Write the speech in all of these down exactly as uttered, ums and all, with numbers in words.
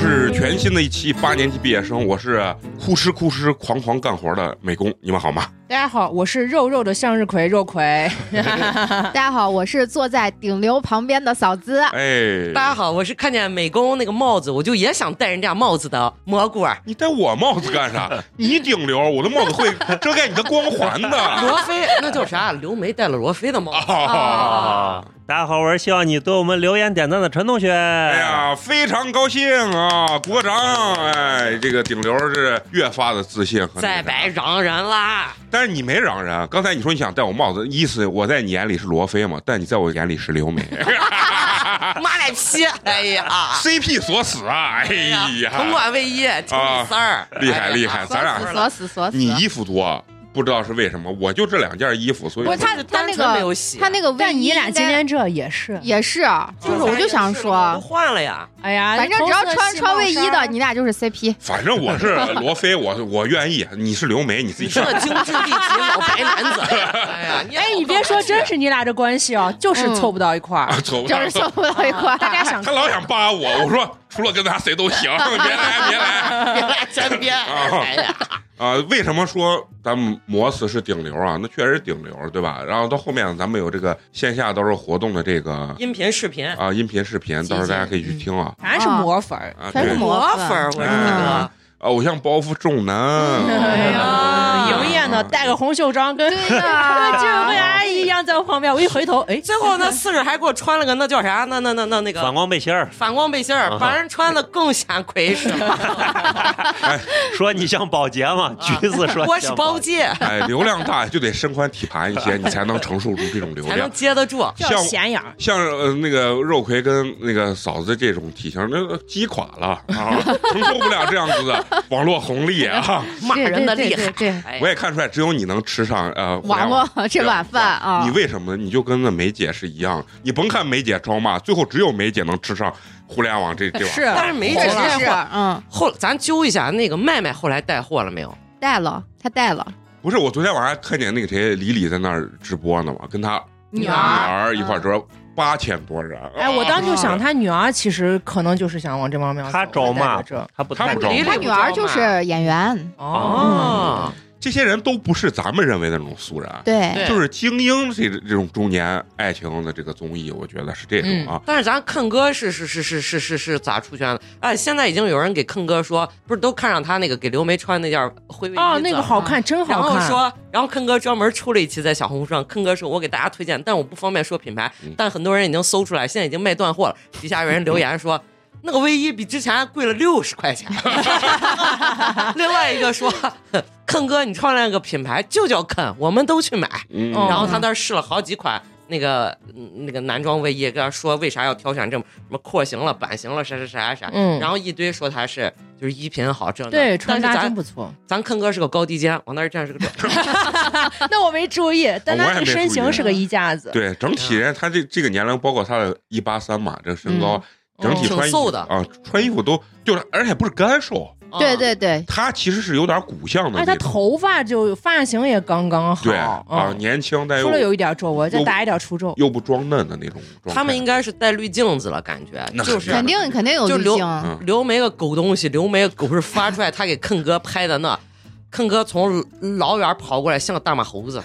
是全新的一期八年级毕业生，我是哭哧哭哧狂狂干活的美工，你们好吗？ 大家好，我是肉肉的向日葵肉葵。 大家好，我是坐在顶流旁边的嫂子。 哎， 大家好，我是看见美工那个帽子，我就也想戴人家帽子的蘑菇。 你戴我帽子干啥？你顶流，我的帽子会遮盖你的光环的。 罗非那叫啥？刘梅戴了罗非的帽子。 哦大家好，我是希望你对我们留言点赞的陈同学。 哎呀，非常高兴啊，鼓个掌！哎，这个顶流是越发的自信和再白嚷人啦。 但是你没嚷人，刚才你说你想戴我帽子，意思我在你眼里是罗非嘛，但你在我眼里是刘梅。 妈奶批！哎呀 ，C P 锁死啊！哎呀， 潼关卫一，九里三儿， 厉害厉害，咱俩锁死锁死。 你衣服多。不知道是为什么，我就这两件衣服，所以不是他他那个没有洗， 他那个卫衣， 你俩今天这也是也是，就是我就想说， 都换了呀。 哎呀， 反正只要穿穿卫衣的，你俩就是 C P。 反正我是罗非，我我愿意，你是刘梅，你自己说。这精致立体老白男子，哎呀， 哎，你别说，真是你俩这关系啊，就是凑不到一块儿， 就是凑不到一块儿。 大家想， 他老想扒我，我说除了跟他谁都行，别来别来别来沾边。哎呀。 啊、呃，为什么说咱们摩斯是顶流啊？那确实是顶流，对吧？然后到后面咱们有这个线下到时候活动的这个音频视频啊，音频视频，到时候大家可以去听啊。 全是魔粉儿， 啊， 全是魔粉儿，我这个偶像包袱重呢。 哎呀，营业呢，戴个红袖章，跟对呀， 居委会阿姨一样在我旁边。我一回头，哎， 最后那四十还给我穿了个那叫啥？那那那那那个反光背心儿， 反光背心儿，把人穿的更显魁是吧？ 哎， 说你像保洁吗？橘子说我是保洁。 哎，流量大就得身宽体盘一些，你才能承受住这种流量， 才能接得住。 像显眼， 像呃那个肉葵跟那个嫂子这种体型，那击垮了啊，承受不了这样子的网络红利啊， 骂人的厉害。 对， 我也看出来，只有你能吃上呃网络这碗饭啊。 你为什么？你就跟那梅姐是一样，你甭看梅姐招骂，最后只有梅姐能吃上互联网这这碗。 是， 但是梅姐带货， 嗯， 后咱揪一下那个麦麦后来带货了没有？ 带了，他带了。 不是，我昨天晚上还看见那个谁李李在那儿直播呢嘛，跟他女儿一块儿直播。八千多人， 哎，我当时就想，他女儿其实可能就是想往这方面走。 他招骂， 他不他不招骂， 他女儿就是演员。 哦， 这些人都不是咱们认为的那种素人， 对， 就是精英这这种中年爱情的这个综艺，我觉得是这种啊。 嗯、但是咱坑哥是是是是是是是咋出圈的？哎，现在已经有人给坑哥说，不是都看上他那个给刘梅穿那件灰卫衣啊，那个好看，真好看。 然后说，然后坑哥专门出了一期在小红书上，坑哥说我给大家推荐，但我不方便说品牌， 嗯、 但很多人已经搜出来，现在已经卖断货了。底下有人留言说。那个卫衣比之前贵了六十块钱。另外一个说，坑哥你创那个品牌就叫坑，我们都去买。 嗯、 然后他那儿试了好几款那个那个男装卫衣，跟他说为啥要挑选这么什么廓形了、版型了啥啥啥啥。 嗯， 然后一堆说他是就是衣品好这。 对，穿搭真不错。 咱坑哥是个高低肩，往那儿站是个短。 那我没注意，但他身形是个衣架子。 对，整体人他这这个年龄，包括他的一八三嘛，这个身高。嗯整体穿衣服的啊，穿衣服都就是，而且不是干瘦。 对对对， 他其实是有点骨相的。 哎，他头发就发型也刚刚好。 对啊，嗯、年轻但又除了有一点皱纹，再打一点除皱， 又不装嫩的那种。 他们应该是带滤镜子了，感觉就是肯定肯定有滤镜。 刘刘梅个狗东西，刘梅个狗是发出来，他给坑哥拍的那。坑哥从老远跑过来，像个大马猴子。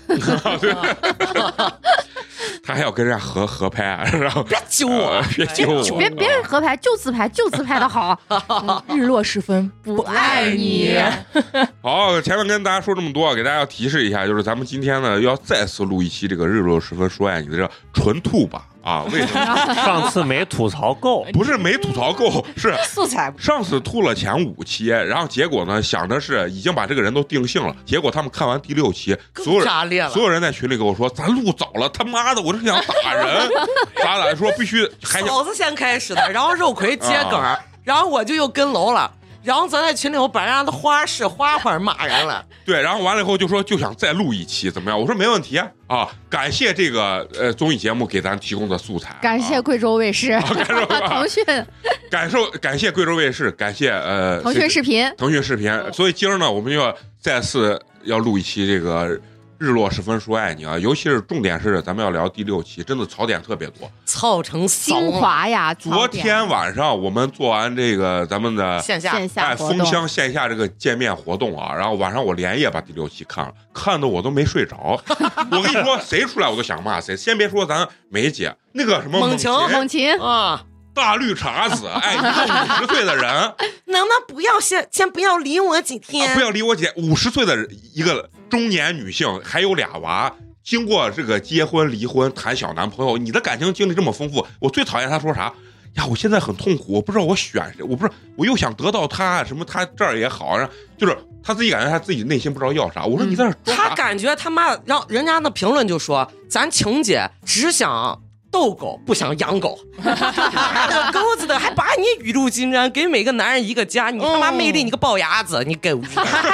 他还要跟人家合合拍，然后别揪我， 别揪我， 别别人合拍就自拍，就自拍的好。 日落时分不爱你。 好，前面跟大家说这么多，给大家要提示一下，就是咱们今天呢要再次录一期这个日落时分说爱你的这纯吐吧。啊，为什么上次没吐槽够？ 不是没吐槽够，是素材。 上次吐了前五期，然后结果呢，想的是已经把这个人都定性了，结果他们看完第六期，所有人所有人在群里跟我说，咱录早了，他妈的，我是想打人，咋咋说必须还嫂子先开始的，然后肉葵接梗儿，啊、然后我就又跟楼了。然后咱在群里头把人家的花式花花骂人了， 对，然后完了以后就说就想再录一期，怎么样？我说没问题啊，啊感谢这个呃综艺节目给咱提供的素材， 感谢贵州卫视、 啊、 腾讯， 感受感谢贵州卫视，感谢呃腾讯视频， 腾讯视频。所以今儿呢，我们就要再次要录一期这个日落时分说爱你啊，尤其是重点是咱们要聊第六期，真的槽点特别多， 操成精华呀。 昨天晚上我们做完这个咱们的线下线下哎封箱线下这个见面活动啊，然后晚上我连夜把第六期看了，看的我都没睡着。我跟你说，谁出来我都想骂谁。先别说咱梅姐那个什么猛禽， 猛禽啊。 大绿茶子，哎，一个五十岁的人， 能不能不要先先不要理我几天？ 啊、不要理我几天。五十岁的一个中年女性，还有俩娃，经过这个结婚、离婚、谈小男朋友，你的感情经历这么丰富，我最讨厌她说啥呀？我现在很痛苦，我不知道我选谁，我不知道我又想得到他，什么他这儿也好，然后就是他自己感觉他自己内心不知道要啥。我说你在这， 他感觉他妈让人家那评论就说，咱晴姐只想逗狗不想养狗，狗子的还把你雨露均沾，给每个男人一个家，你他妈魅力，你个龅牙子，你狗！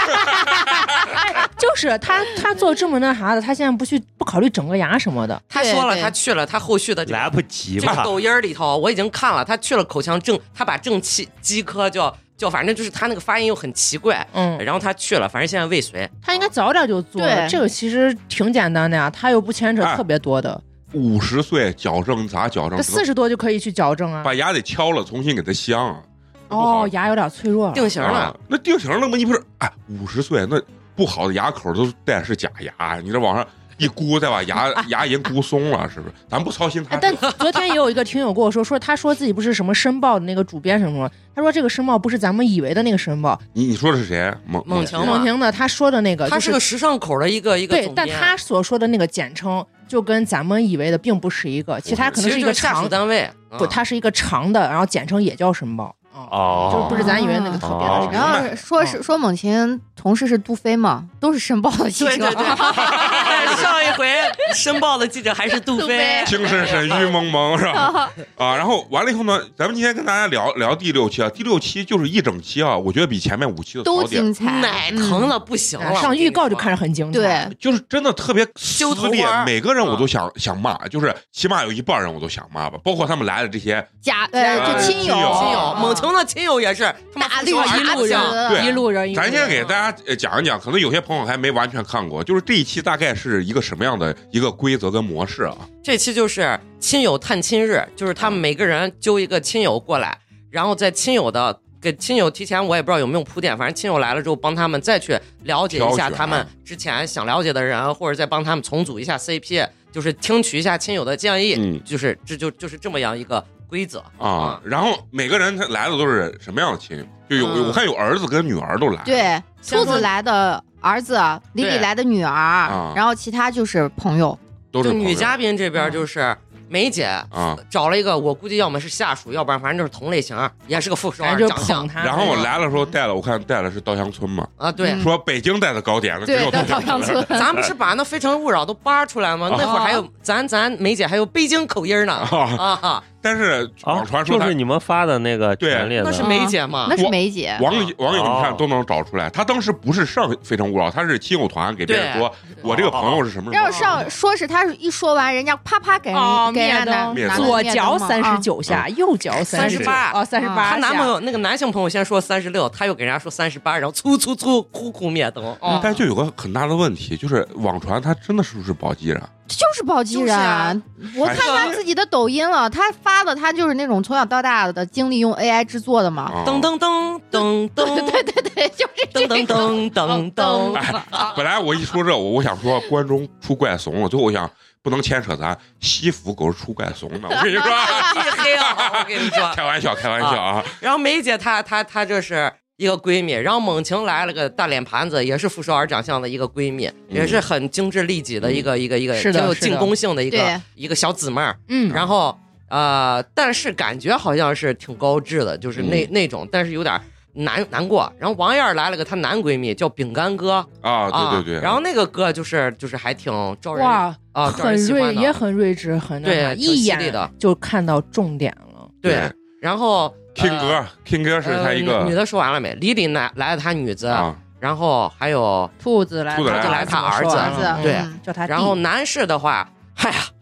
就是他，他做这么那啥的，他现在不去不考虑整个牙什么的。 他说了，他去了，他后续的、这个、 来不及吧。这个抖音里头我已经看了，他去了口腔正，他把正气肌科叫叫，反正就是他那个发音又很奇怪，嗯，然后他去了，反正现在未遂。 他应该早点就做了，这个其实挺简单的呀，他又不牵扯特别多的。 五十岁矫正咋矫正？ 四十多就可以去矫正啊， 把牙得敲了，重新给它镶啊。 哦，牙有点脆弱了， 定型了、 啊。那定型了吗？你不是哎，五十岁那不好的牙口都带是假牙，你这往上一箍，再把牙牙龈箍松了，是不是？咱不操心他。 但昨天也有一个听友跟我说，说他说自己不是什么申报的那个主编什么，他说这个申报不是咱们以为的那个申报。 你你说的是谁？ 猛猛禽猛禽的，他说的那个、就是， 他是个时尚口的一个一个对，但他所说的那个简称。就跟咱们以为的并不是一个，其实它可能是一个长下属单位， 不，它是一个长的，然后简称也叫申报，哦，就不是咱以为那个特别的。 哦、然后说是说猛禽同事是杜飞嘛，都是申报的记者。 对对对，上一回申报的记者还是杜飞， 精神神玉蒙蒙是吧？啊，然后完了以后呢，咱们今天跟大家聊聊第六期啊，第六期就是一整期啊，我觉得比前面五期的都精彩， 奶疼的不行了。 上预告就看着很精彩， 对， 就是真的特别撕裂，每个人我都想想骂，就是起码有一半人我都想骂吧，包括他们来的这些假呃就亲友亲友，猛禽的亲友也是他妈大绿一路人，一路人。 咱先给大家讲一讲，可能有些朋友还没完全看过，就是这一期大概是一个什么样的一个规则跟模式啊？ 这期就是亲友探亲日，就是他们每个人揪一个亲友过来，然后在亲友的给亲友提前，我也不知道有没有铺垫，反正亲友来了之后，帮他们再去了解一下他们之前想了解的人，或者再帮他们重组一下 C P， 就是听取一下亲友的建议，嗯、就是这就就是这么样一个规则啊。然后每个人他来的都是什么样的亲友？就有、嗯、我看有儿子跟女儿都来， 对，兔子来的儿子，李李来的女儿、啊，然后其他就是朋友， 都是就女嘉宾这边就是。梅姐啊，找了一个我估计要么是下属，要不然反正就是同类型，也是个副手，长相。 然后我来的时候带了，我看带的是稻香村嘛。 啊，对， 说北京带的糕点，只有稻香村。 咱不是把那《非诚勿扰》都扒出来吗？那会儿还有咱咱梅姐还有北京口音呢啊！ 但是网传说就是你们发的那个群里的， 那是梅姐嘛？ 那是梅姐。 网友网友你看都能找出来，他当时不是上《非诚勿扰》，他是亲友团给别人说，我这个朋友是什么什么。 要上说是他一说完，人家啪啪给人给人拿左脚三十九下，右脚三十八哦，三十八。 她男朋友那个男性朋友先说三十六，他又给人家说三十八，然后粗粗粗呼呼灭灯。 但就有个很大的问题，就是网传他真的是不是宝鸡人？ 就是宝鸡人、啊，我看他自己的抖音了，他发的他就是那种从小到大的经历用 A I 制作的嘛， 噔噔噔噔噔， 对对对，就是噔噔噔噔噔。 哎，本来我一说这，我我想说关中出怪怂了，最后我想不能牵扯咱西服狗是出怪怂的，我跟你说， 黑啊！我跟你说， 开玩笑，开玩笑啊。啊然后梅姐她她她这是。一个闺蜜，然后猛禽来了个大脸盘子，也是傅首尔长相的一个闺蜜，嗯、也是很精致利己的一个、嗯、一个一个挺有进攻性的一个一个小姊妹儿。嗯，然后呃，但是感觉好像是挺高质的，就是那、嗯、那种，但是有点难难过。然后王燕来了个她男闺蜜，叫饼干哥啊，对对对。 然后那个哥就是就是还挺招人哇啊， 很锐，也很睿智，很对， 一眼的就看到重点了。 对，对然后。 King 哥、呃、，King 哥是他一个、 呃、女的说完了没？李李来来了他女子、啊，然后还有兔子来， 兔子来他儿子， 儿子对， 嗯、叫他。 然后男士的话，哎呀，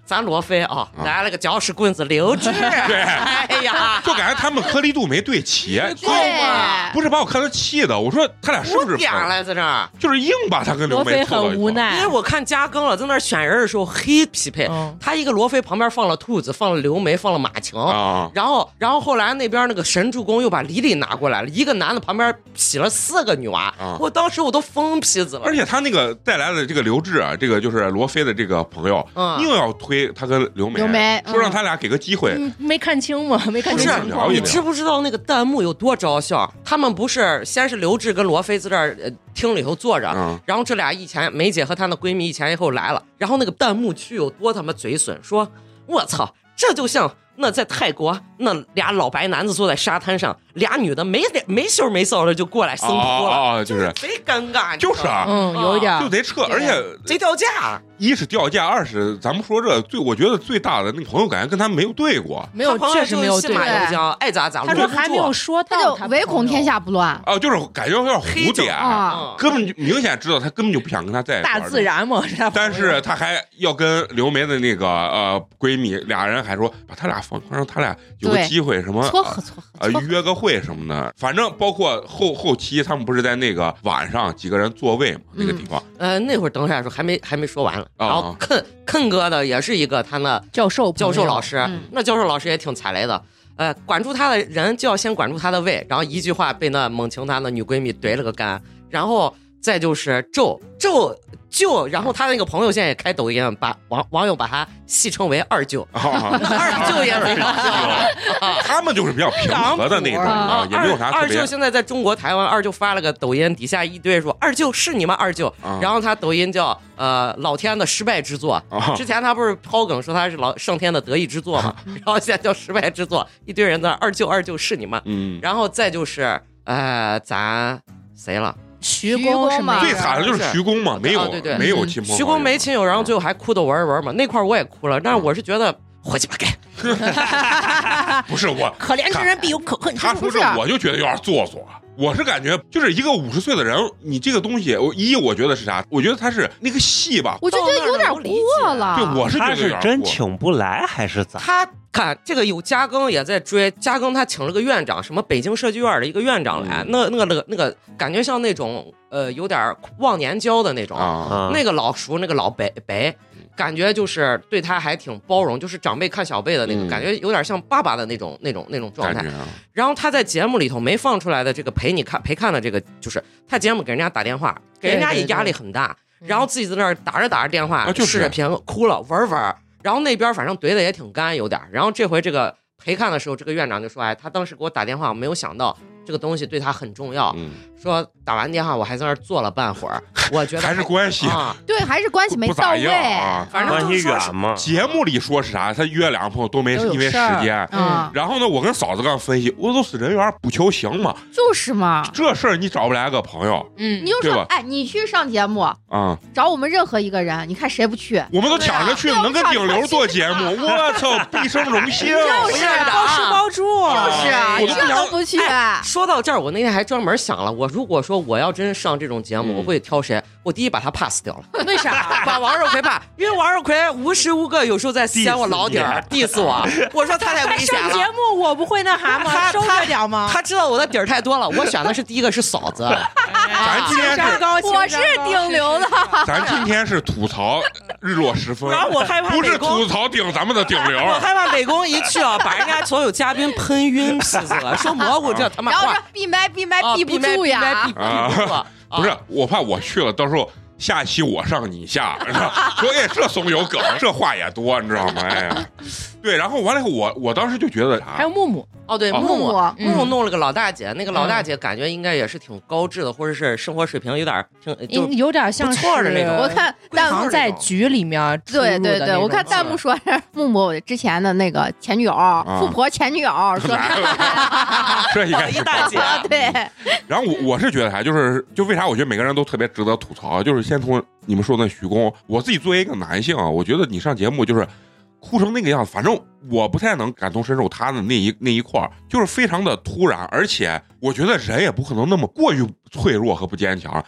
咱罗非啊，来了个搅屎棍子刘志， 对， 哎呀， 就感觉他们颗粒度没对齐， 对， 不是把我看得气的，我说他俩是不是点了在这儿， 就是硬把他跟刘梅罗非很无奈， 因为我看加更了，在那选人的时候黑匹配， 嗯、 他一个罗非旁边放了兔子，放了刘梅，放了马晴啊，然后然后后来那边那个神助攻又把李李拿过来了，一个男的旁边匹了四个女娃， 啊、 我当时我都疯皮子了， 而且他那个带来的这个刘志啊，这个就是罗非的这个朋友， 嗯、 硬要推他跟刘梅， 刘梅说让他俩给个机会， 嗯、没看清吗？没看清情况。你知不知道那个弹幕有多招笑？他们不是先是刘志跟罗非在这儿、呃、厅里头坐着， 嗯、 然后这俩一前梅姐和她的闺蜜一前一后来了，然后那个弹幕区有多他妈嘴损，说我操，这就像那在泰国那俩老白男子坐在沙滩上，俩女的没没羞没臊的就过来生扑了， 啊、哦哦，就是贼尴尬， 就是啊， 嗯，有一点就得撤，而且贼掉价。 一是掉价，二是咱们说这最，我觉得最大的那个朋友感觉跟他没有对过， 没有，确实没有对。 爱咋咋。 他说还没有说到， 他就唯恐天下不乱。 哦，就是感觉有点胡点啊， 根本就明显知道他根本就不想跟他在一块。 大自然嘛， 但是他还要跟刘梅的那个呃闺蜜俩人还说把他俩放，让他俩有个机会什么撮合撮合， 呃约个会什么的，反正包括后后期他们不是在那个晚上几个人座位嘛那个地方， 呃那会儿等下说还没还没说完了。 啊、 然后肯肯哥的也是一个他那教授教授老师， 嗯、 那教授老师也挺踩雷的。呃，管住他的人就要先管住他的胃，然后一句话被那猛禽他那女闺蜜怼了个干，然后再就是咒咒舅，然后他那个朋友现在也开抖音，把网网友把他戏称为二舅， 啊、 二舅也没搞笑， 他们就是比较平和的那种啊，也没有啥特别。 二舅现在在中国台湾，二舅发了个抖音，底下一堆说二舅是你吗？二舅， 啊、 然后他抖音叫呃老天的失败之作， 啊、 之前他不是抛梗说他是老上天的得意之作嘛，然后现在叫失败之作，一堆人在二舅二舅是你吗？ 嗯， 然后再就是呃咱谁了？ 徐工是吗？ 最惨的就是徐工嘛，没有、 啊、对对没有亲朋好友， 徐工没亲友，然后最后还哭的文文嘛，那块我也哭了，但是我是觉得活鸡巴该， 不是我可怜之人必有可恨之处。 他说这我就觉得有点做作。我是感觉就是一个五十岁的人，你这个东西，我一我觉得是啥？我觉得他是那个戏吧， 我就觉得有点过了。 对，我是觉得他是真请不来还是咋？ 他看这个有加更也在追，加更他请了个院长，什么北京设计院的一个院长来，嗯、那那个那个那个感觉像那种呃有点忘年交的那种， 啊、 那个老叔那个老白白。感觉就是对他还挺包容，就是长辈看小辈的那个、嗯、感觉，有点像爸爸的那种那种那种状态。 啊、 然后他在节目里头没放出来的这个陪你看陪看的这个，就是他节目给人家打电话，给人家也压力很大， 对对对， 然后自己在那儿打着打着电话， 啊、 视着屏哭了玩玩，然后那边反正怼的也挺干有点，然后这回这个陪看的时候，这个院长就说：“哎，他当时给我打电话，我没有想到这个东西对他很重要。 嗯” 说打完电话我还在那儿坐了半会儿，我觉得还是关系啊， 对，还是关系没到位。 啊、 反正关系远嘛。 节目里说是啥？他约两个朋友都没都因为时间。 嗯。 然后呢，我跟嫂子刚分析，我都是人缘不求行嘛。 就是嘛。 这事儿你找不来个朋友， 嗯， 你就说，哎，你去上节目啊、 嗯， 找我们任何一个人，你看谁不去？ 我们都抢着去，能跟顶流做节目，我操，毕生荣幸。 就是包吃包住， 就是啊， 我都不想不去、 哎。说到这儿，我那天还专门想了，我如果说我要真上这种节目， 嗯、 我会挑谁？我第一把他 pass 掉了。 为啥？ 把王若奎 pass， 因为王若奎无时无刻有时候在掀我老底儿 diss 我，我说他太危险了。 上节目我不会那啥吗？收着点吗？ 他知道我的底儿太多了。我选的是第一个是嫂子， 咱今天是我是顶流的。 咱今天是吐槽日落时分， 然后我害怕不是吐槽顶咱们的顶流。 我害怕美工一去啊，把人家所有嘉宾喷晕皮子了，说蘑菇这他妈话， 然后说闭麦闭麦闭不住呀， 闭不住。 不是，我怕我去了，到时候下期我上你下，说哎这怂有梗，这话也多，你知道吗？哎呀，对，然后完了以后，我我当时就觉得还有木木。 哦，对，木木木木弄了个老大姐，那个老大姐嗯感觉应该也是挺高质的，或者是生活水平有点挺就有点像是错的那种。 我看弹幕在局里面， 对对对，我看弹幕说木木之前的那个前女友、富婆前女友说， 这应该是大姐。 对。 然后我我是觉得啥，就是就为啥我觉得每个人都特别值得吐槽，就是先从你们说的徐工，我自己作为一个男性啊，我觉得你上节目就是。哭成那个样子，反正我不太能感同身受他的那一那一块，就是非常的突然，而且我觉得人也不可能那么过于脆弱和不坚强。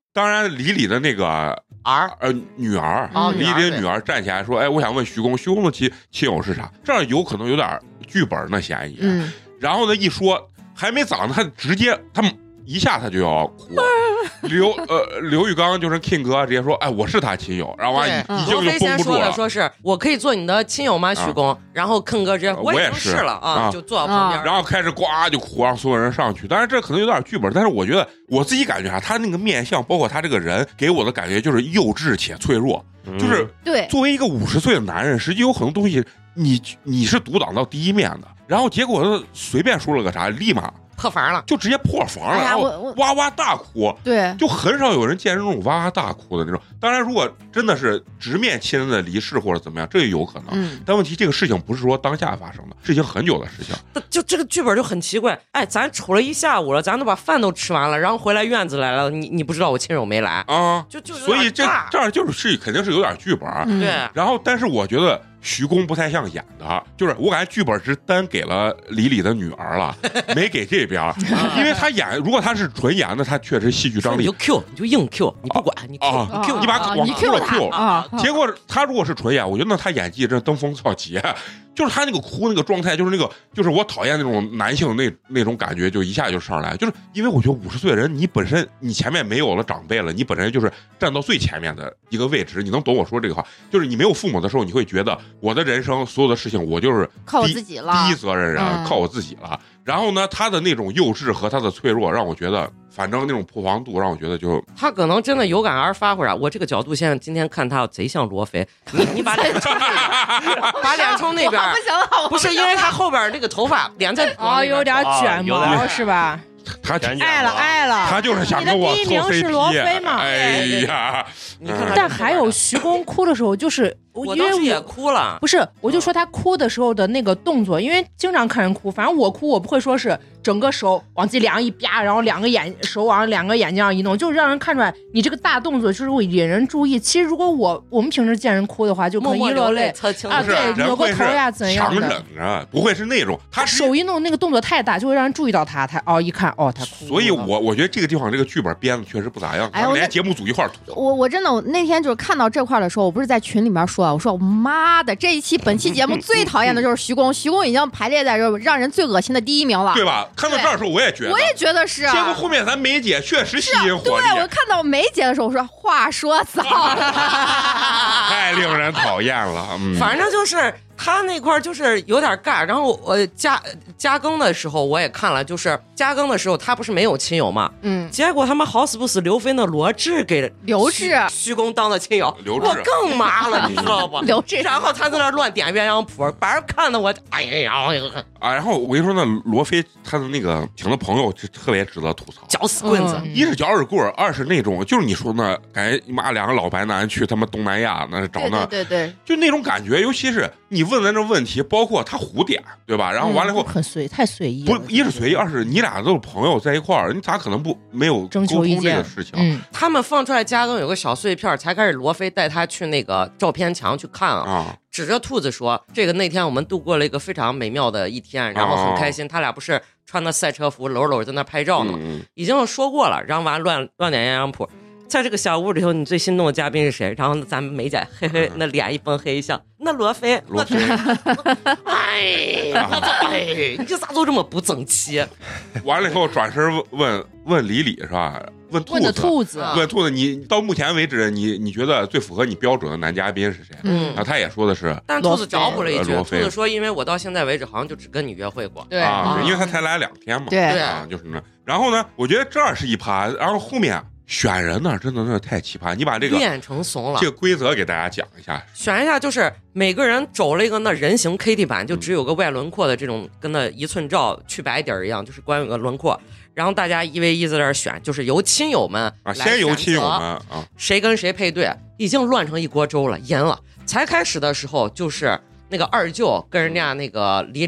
当然李李的那个儿呃女儿， 哦、 李李的女儿站起来说：“哎，我想问徐工，徐工的亲亲友是啥？”这儿有可能有点剧本的嫌疑。 嗯， 然后呢，一说还没长呢，他直接他们一下他就要哭。刘呃刘玉刚就是 King 哥直接说：“哎，我是他亲友。”然后完已经就绷不住了， 说是我可以做你的亲友吗，徐工？啊、然后 King 哥直接我也是了啊，啊就坐到旁边、啊， 然后开始呱就哭，让所有人上去。当然这可能有点剧本，但是我觉得我自己感觉啊，他那个面相，包括他这个人，给我的感觉就是幼稚且脆弱。嗯、就是对， 作为一个五十岁的男人，实际有很多东西你你是独挡到第一面的，然后结果随便说了个啥，立马。 破防了， 就直接破防了，哎、然后哇哇大哭。 对， 就很少有人见这种哇哇大哭的那种。当然，如果真的是直面亲人的离世或者怎么样，这也有可能。嗯，但问题这个事情不是说当下发生的，是已经很久的事情。 就这个剧本就很奇怪，哎，咱瞅了一下午了，咱都把饭都吃完了，然后回来院子来了，你你不知道我亲友没来啊？ 就就所以这这儿就是肯定是有点剧本。 嗯、对。 然后，但是我觉得。徐工不太像演的，就是我感觉剧本是单给了李李的女儿了，没给这边，因为他演，如果他是纯演的，他确实戏剧张力。 你就 Q， 你就硬 Q， 你不管，你 Q， 啊、 Q， 你把往 Q 了 Q 啊。 结果他如果是纯演，我觉得那他演技真登峰造极，就是他那个哭那个状态，就是那个，就是我讨厌那种男性那那种感觉，就一下就上来。就是因为我觉得五十岁的人，你本身你前面没有了长辈了，你本身就是站到最前面的一个位置，你能懂我说这个话？就是你没有父母的时候，你会觉得我的人生。所有的事情我就是靠我自己了， 第一责任人、嗯、靠我自己了。然后呢，他的那种幼稚和他的脆弱，让我觉得，反正那种破防度让我觉得就他可能真的有感而发，或者我这个角度现在今天看他贼像罗非，你你把脸冲那边，把脸冲那边， 不行了， 不是因为他后边那个头发脸在哦有点卷毛、哦、是吧？ 他爱了爱了， 他就是想跟我凑 C P。 你的第一名是罗非嘛？ 哎呀， 你看， 但还有徐工哭的时候，就是我当时也哭了。 不是，我就说他哭的时候的那个动作，因为经常看人哭，反正我哭我不会说是整个手往自己脸上一啪，然后两个眼手往两个眼睛上一弄，就让人看出来你这个大动作就是会引人注意。其实如果我我们平时见人哭的话，就可能一落泪啊，对，扭个头呀怎样的， 强忍着，不会是那种他手一弄那个动作太大，就会让人注意到他，他哦一看哦他哭。 所以我我觉得这个地方这个剧本编的确实不咋样，咱们连节目组一块儿吐槽。 我我真的我那天就是看到这块的时候，我不是在群里面说啊，我说妈的，这一期本期节目最讨厌的就是徐工，徐工已经排列在这让人最恶心的第一名了， 对吧？看到这儿的时候我也觉得， 我也觉得是。 结果后面咱梅姐确实吸引火力。 对，我看到梅姐的时候，我说话说早了， 太令人讨厌了。嗯， 反正就是他那块就是有点尬。然后我加加更的时候我也看了，就是加更的时候他不是没有亲友嘛，嗯，结果他们好死不死刘飞的罗志给刘志徐工当的亲友， 刘志我更麻了，你知道不？ 刘志， 然后他在那乱点鸳鸯谱，把人看的我哎呀啊！然后我跟你说，那罗非他的那个请的朋友就特别值得吐槽， 搅死棍子， 嗯、一是搅屎棍，二是那种就是你说那感觉妈两个老白男去他妈东南亚那找那， 对对 对, 对， 就那种感觉，尤其是你问的那种问题，包括他胡点，对吧？然后完了以后、 嗯、很随，太随意了，不一是随意，二是你俩都是朋友在一块儿，你咋可能不没有沟通这个事情？ 嗯， 他们放出来加更有个小碎片，才开始罗非带他去那个照片墙去看啊。啊指着兔子说：“这个那天我们度过了一个非常美妙的一天，然后很开心。哦、他俩不是穿的赛车服，搂搂在那拍照呢吗？嗯、已经说过了。然后完乱乱点鸳鸯谱，在这个小屋里头，你最心动的嘉宾是谁？然后咱们梅姐嘿嘿，那脸一绷黑一笑，那罗非， 罗非， 哎，哎，你这咋都这么不争气？ 完了以后转身问问问李李是吧？”问兔子， 问兔子， 问兔子，你到目前为止，你你觉得最符合你标准的男嘉宾是谁？嗯，啊，他也说的是， 但兔子找补了一句，兔子说，因为我到现在为止好像就只跟你约会过， 对啊，因为他才来两天嘛， 对啊，就是那。然后呢，我觉得这是一趴，然后后面选人呢，真的那太奇葩。你把这个变成怂了， 这个规则给大家讲一下。 选一下就是每个人走了一个那人形 K T 版，就只有个外轮廓的这种，跟那一寸照去白底儿一样，就是光有个轮廓。然后大家一 v 一在这儿选，就是由亲友们啊，先由亲友们啊， 谁跟谁配对，已经乱成一锅粥了，赢了。才开始的时候就是那个二舅跟人家那个李李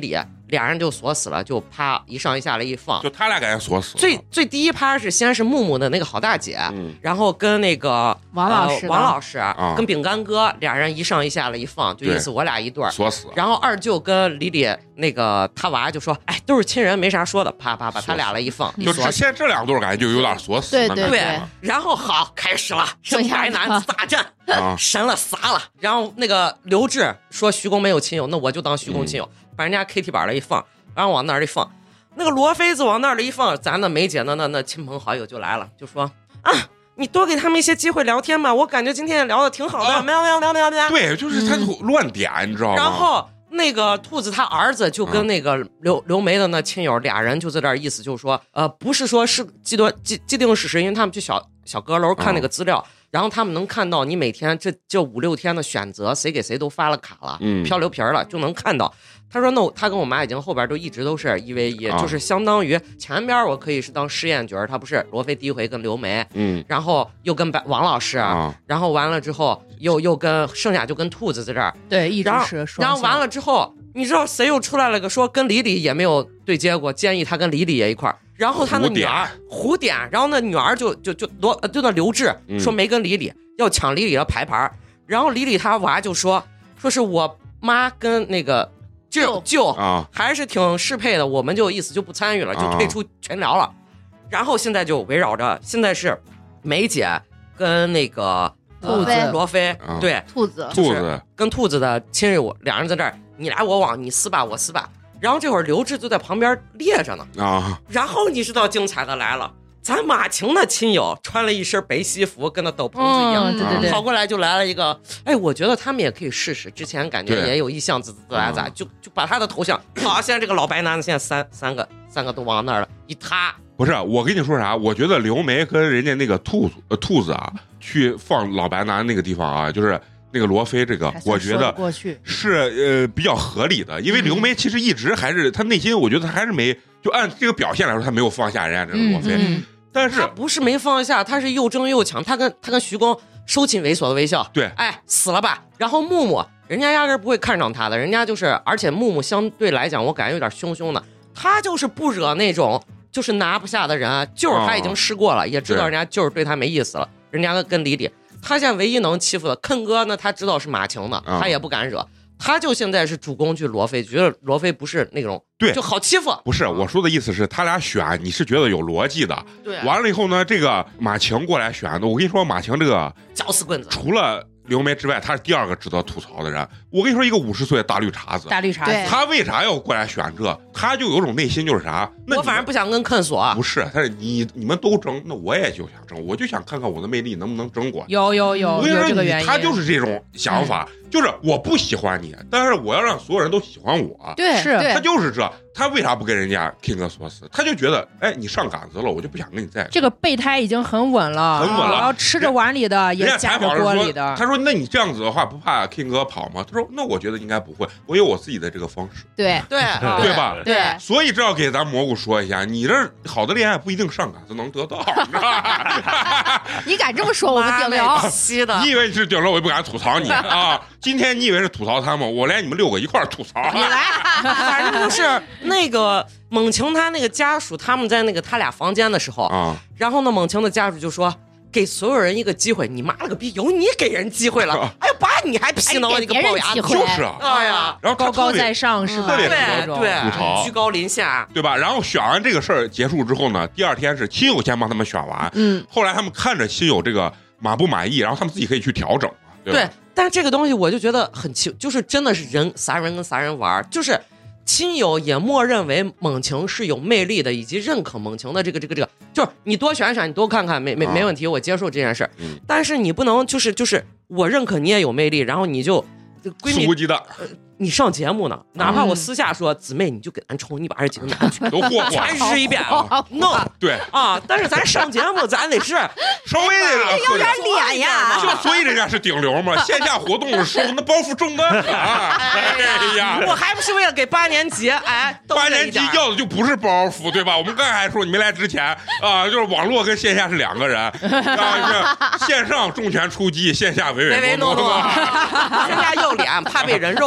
俩人就锁死了，就啪一上一下来一放， 就他俩感觉锁死了。 最最第一趴是先是木木的那个好大姐，嗯、然后跟那个王老师、 呃、王老师、 啊、 跟饼干哥俩人一上一下来一放，就意思我俩一对锁死。 然后二舅跟李李那个他娃就说：“哎，都是亲人，没啥说的。”啪啪把他俩来一放， 就现在这两对感觉就有点锁死。 对对对。然后好开始了，正白男大战。啊、神了撒了，然后那个刘志说徐公没有亲友，那我就当徐公亲友，嗯、把人家 K T 板了一放，然后往那儿一放，那个罗妃子往那儿一放，咱的梅姐那那那亲朋好友就来了，就说啊，你多给他们一些机会聊天吧，我感觉今天聊的挺好的，没有没有没有没有没有， 对，就是他乱点，嗯、你知道吗？ 然后那个兔子他儿子就跟那个刘刘梅的那亲友俩人就在这儿意思就是说，呃，不是说是既多既既定事实，因为他们去小小阁楼看那个资料。嗯，然后他们能看到你每天这这五六天的选择，谁给谁都发了卡了，嗯，漂流瓶了，就能看到。他说：“那他跟我妈已经后边都一直都是一 v 一、啊，就是相当于前边我可以是当试验角，他不是罗非第一回跟刘梅，嗯，然后又跟王老师，啊、然后完了之后又又跟剩下就跟兔子在这儿， 对，一直是然。然后完了之后，你知道谁又出来了个说跟李李也没有对接过，建议他跟李李也一块儿。”然后他的女儿胡点，然后那女儿就就就罗就那刘志说没跟李李、嗯、要抢李李的牌牌，然后李李他娃就说说是我妈跟那个舅舅啊还是挺适配的，我们就意思就不参与了，就退出群聊了。啊、然后现在就围绕着现在是梅姐跟那个兔子罗非、啊、对兔子兔子跟兔子的亲友两人在这儿你来我往，你撕吧我撕吧。然后这会儿刘志就在旁边列着呢啊，然后你知道精彩的来了，咱马晴的亲友穿了一身白西服，跟那斗篷子一样， 嗯、对对对， 跑过来就来了一个，哎，我觉得他们也可以试试，之前感觉也有意向，咋咋咋，就就把他的头像，好，现在这个老白男的现在三三个三个都往那儿了，一塌。 不是，我跟你说啥？我觉得刘梅跟人家那个兔子呃兔子啊，去放老白男那个地方啊，就是。那个罗非这个，我觉得是呃比较合理的，因为刘梅其实一直还是他内心，我觉得他还是没就按这个表现来说，他没有放下人家这个罗非，嗯嗯、但是他不是没放下，他是又争又抢，他跟他跟徐公收起猥琐的微笑， 对， 哎死了吧，然后木木人家压根不会看上他的，人家就是而且木木相对来讲我感觉有点凶凶的，他就是不惹那种就是拿不下的人，就是他已经试过了，哦、也知道人家就是对他没意思了，人家跟李李。他现在唯一能欺负的坑哥呢，他知道是马晴的，啊、他也不敢惹，他就现在是主攻去罗非，觉得罗非不是那种对就好欺负。 不是我说的意思是，他俩选你是觉得有逻辑的， 对。 完了以后呢，这个马晴过来选的，我跟你说，马晴这个搅死棍子， 除了刘梅之外，他是第二个值得吐槽的人。我跟你说，一个五十岁的大绿碴子， 大绿碴子， 他为啥要过来选这？他就有种内心就是啥？那我反正不想跟坑索。 不是，他是你你们都争，那我也就想争，我就想看看我的魅力能不能争过。 有有有， 我跟你说， 有这个原因， 他就是这种想法，嗯、就是我不喜欢你，但是我要让所有人都喜欢我。 对， 是他就是这。他为啥不跟人家 King 索斯？他就觉得，哎，你上杆子了，我就不想跟你在一起。 这个备胎已经很稳了， 很稳了。 然后吃着碗里的，也夹着锅里的。 他说：“那你这样子的话，不怕 King 哥跑吗？”他说：“那我觉得应该不会，我有我自己的这个方式。” 对对对吧？ 对。 所以这要给咱蘑菇说一下，你这好的恋爱不一定上杆子能得到，你知道吧？ 你敢这么说我们顶流？ 你以为你是顶流，我也不敢吐槽你啊！今天你以为是吐槽他们，我连你们六个一块儿吐槽。 你来，反正就是那个。猛晴他那个家属，他们在那个他俩房间的时候，啊、然后呢，猛晴的家属就说：“给所有人一个机会，你妈了个逼，有你给人机会了，啊、哎呀，把你还批呢，你个龅牙， 就是啊， 哎呀， 然后高高在上是吧？ 对对，居高临下， 对吧？然后选完这个事儿结束之后呢，第二天是亲友先帮他们选完，嗯，后来他们看着亲友这个满不满意，然后他们自己可以去调整，对吧？ 对，但是这个东西我就觉得很奇，就是真的是人啥人跟啥人玩，就是。亲友也默认为猛晴是有魅力的，以及认可猛晴的这个这个这个，就是你多选选，你多看看，没没没问题，我接受这件事。嗯、但是你不能就是就是我认可你也有魅力，然后你就闺蜜肆无忌惮。 呃你上节目呢，哪怕我私下说姊妹，你就给咱抽，你把这几个拿去， 都霍霍， 全试一遍啊 ，no， 对啊， 但是咱上节目，咱得是稍微有点脸呀， 就所以人家是顶流嘛，线下活动的时候那包袱重的啊，哎呀， 我还不是为了给八年级，哎， 八年级要的就不是包袱，对吧？我们刚才还说你没来之前啊，就是网络跟线下是两个人，啊，是线上重拳出击，线下唯唯诺诺， 线下要脸，怕被人肉。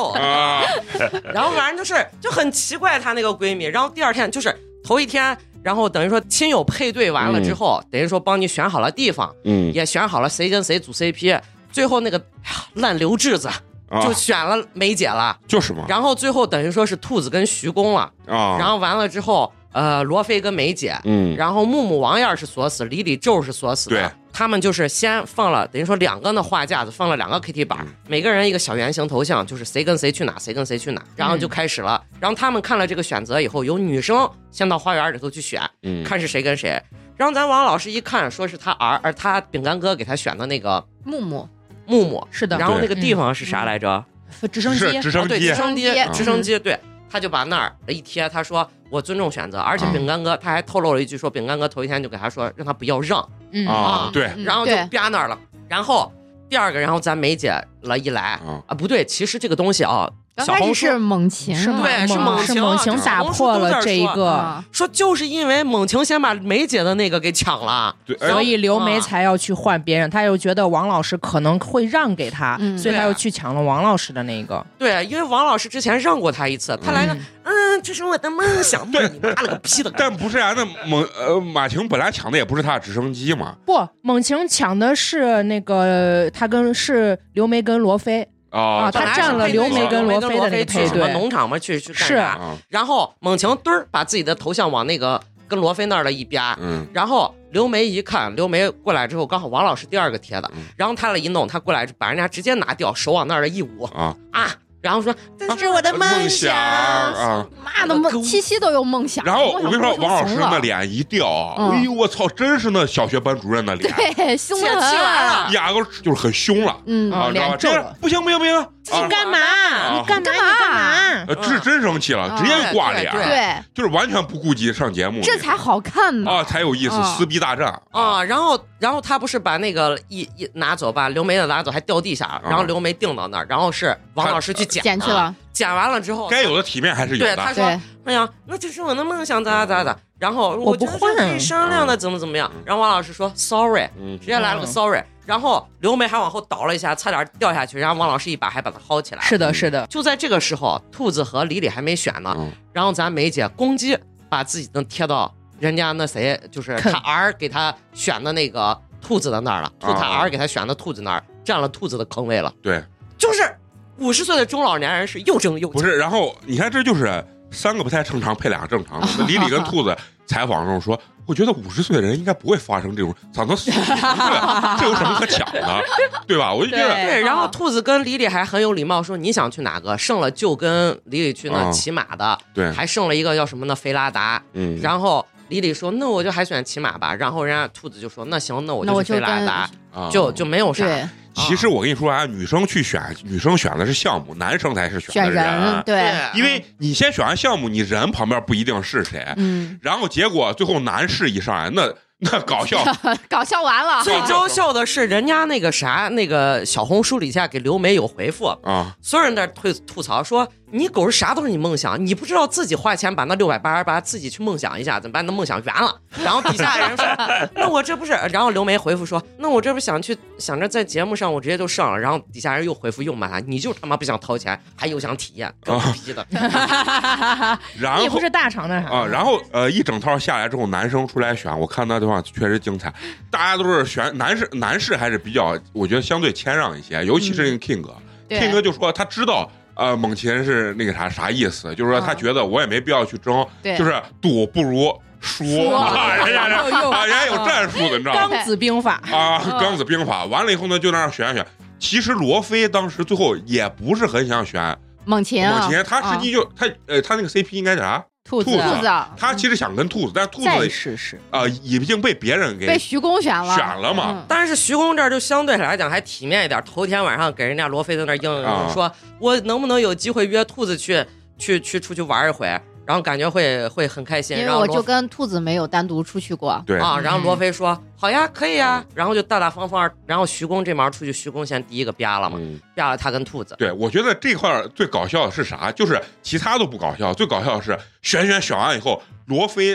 啊。 然后反正就是就很奇怪，她那个闺蜜。然后第二天就是头一天，然后等于说亲友配对完了之后，嗯、等于说帮你选好了地方， 嗯， 也选好了谁跟谁组 C P， 最后那个烂刘稚子。就选了梅姐了，啊、 就是嘛。 然后最后等于说是兔子跟徐公了啊。然后完了之后，呃，罗非跟梅姐， 嗯， 然后木木王燕是锁死，李李咒是锁死的。 对， 他们就是先放了，等于说两个那画架子放了两个 K T 板，嗯、每个人一个小圆形头像，就是谁跟谁去哪，谁跟谁去哪，然后就开始了。嗯、然后他们看了这个选择以后，有女生先到花园里头去选， 嗯， 看是谁跟谁。然后咱王老师一看，说是他儿，而他饼干哥给他选的那个木木， 木木是的。 然后那个地方是啥来着？ 直升机， 直升机， 哦、对，直升机，直升机，对，他就把那儿一贴，他说我尊重选择，而且饼干哥他还透露了一句，说饼干哥头一天就给他说让他不要让， 嗯啊，对， 然后就啪那儿了，然后第二个，然后咱梅姐了一来啊，不对，其实这个东西啊。小红书是猛禽， 对，是猛禽，猛禽打破了这一个， 说就是因为猛禽先把梅姐的那个给抢了， 对， 所以刘梅才要去换别人，他又觉得王老师可能会让给他， 嗯、 所以他又去抢了王老师的那个。 对，因为王老师之前让过他一次，他来个，嗯，这是我的梦想， 对， 你妈了个屁的！ 但不是啊，那猛呃马晴本来抢的也不是他的直升机嘛， 不，猛禽抢的是那个他跟是刘梅跟罗非。 啊， 他占了刘梅跟罗非的那个配对， 农场嘛去去干啥？然后猛禽墩儿把自己的头像往那个跟罗非那儿的一边， 嗯， 然后刘梅一看，刘梅过来之后，刚好王老师第二个贴的， 嗯、 然后他了一弄，他过来把人家直接拿掉，手往那儿的一捂， 啊啊。然后说这是我的梦想啊！ 妈的，梦七夕都有梦想。 然后我跟你说，王老师那脸一掉啊， 嗯、 哎呦我操，真是那小学班主任的脸， 对，凶的很， 压根就是很凶了， 嗯啊，知道吧？这不行不行不行， 你干嘛？你干嘛？你干嘛？ 呃，是真生气了，直接就挂脸， 对， 就是完全不顾及上节目， 这才好看呢啊，才有意思，撕逼大战啊。然后然后他不是把那个一一拿走，把刘梅的拿走，还掉地下，然后刘梅定到那儿，然后是王老师去捡捡去了。 剪完了之后， 该有的体面还是有的。 对，他说：“哎呀，那这是我的梦想，咋咋咋。”然后我不换， 可以商量的，怎么怎么样。然后王老师说 ：“Sorry， 直接来了个 Sorry。”然后刘梅还往后倒了一下，差点掉下去。然后王老师一把还把他薅起来。 是的，是的。 就在这个时候，兔子和李李还没选呢。然后咱梅姐攻击，把自己能贴到人家那谁，就是他儿给他选的那个兔子的那儿了。兔他儿给他选的兔子那儿，占了兔子的坑位了。 对， 就是。五十岁的中老年人是又争又不是，然后你看这就是三个不太正常配俩个正常的。李李跟兔子采访中说，我觉得五十岁的人应该不会发生这种咋能死成这个，这有什么可抢的，对吧？我就觉得对。然后兔子跟李李还很有礼貌，说你想去哪个？剩了就跟李李去那骑马的， 对， 还剩了一个叫什么呢？菲拉达， 嗯， 然后。李李说：“那我就还选骑马吧。”然后人家兔子就说：“那行，那我就去菲拉达，就就没有啥。” 其实我跟你说啊，女生去选，女生选的是项目，男生才是选的人。 选人对， 因为你先选完项目，你人旁边不一定是谁， 嗯， 然后结果最后男士一上来，那那搞笑， 搞笑完了。 最招笑的是人家那个啥，那个小红书底下给刘梅有回复啊， 所有人在吐吐槽说。你狗是啥都是你梦想，你不知道自己花钱把那六百八十八自己去梦想一下，怎么把那梦想圆了？然后底下人说，那我这不是？然后刘梅回复说，那我这不想去想着在节目上我直接就上了。然后底下人又回复又骂他，你就他妈不想掏钱，还又想体验，更逼的。 然后你不是大厂的啥啊？然后呃一整套下来之后，男生出来选，我看那地方确实精彩，大家都是选男士，男士还是比较我觉得相对谦让一些，尤其是那个 King 哥、嗯、，King 哥就说他知道。呃，猛禽是那个啥啥意思？就是说他觉得我也没必要去争， 嗯、 就是赌不如输，啊、人家人啊，人家有战术的，你知道吗？ 刚子兵法啊，刚子兵法。完了以后呢，就在那选选。其实罗非当时最后也不是很想选猛禽， 猛禽他实际就、啊、他呃他那个 C P 应该叫啥？ 兔子， 兔子，他其实想跟兔子，但兔子是是啊，已经被别人给被徐公选了， 选了嘛。 嗯、 但是徐公这儿就相对来讲还体面一点，头天晚上给人家罗非在那应应、啊、说，我能不能有机会约兔子去去去出去玩一回？然后感觉会会很开心， 因为我就跟兔子没有单独出去过， 对啊。然后罗非说、嗯、好呀，可以呀，然后就大大方方。然后徐公这毛出去，徐公先第一个啪了嘛，啪、嗯、了他跟兔子。 对，我觉得这块最搞笑的是啥？就是其他都不搞笑，最搞笑的是选选选完以后，罗非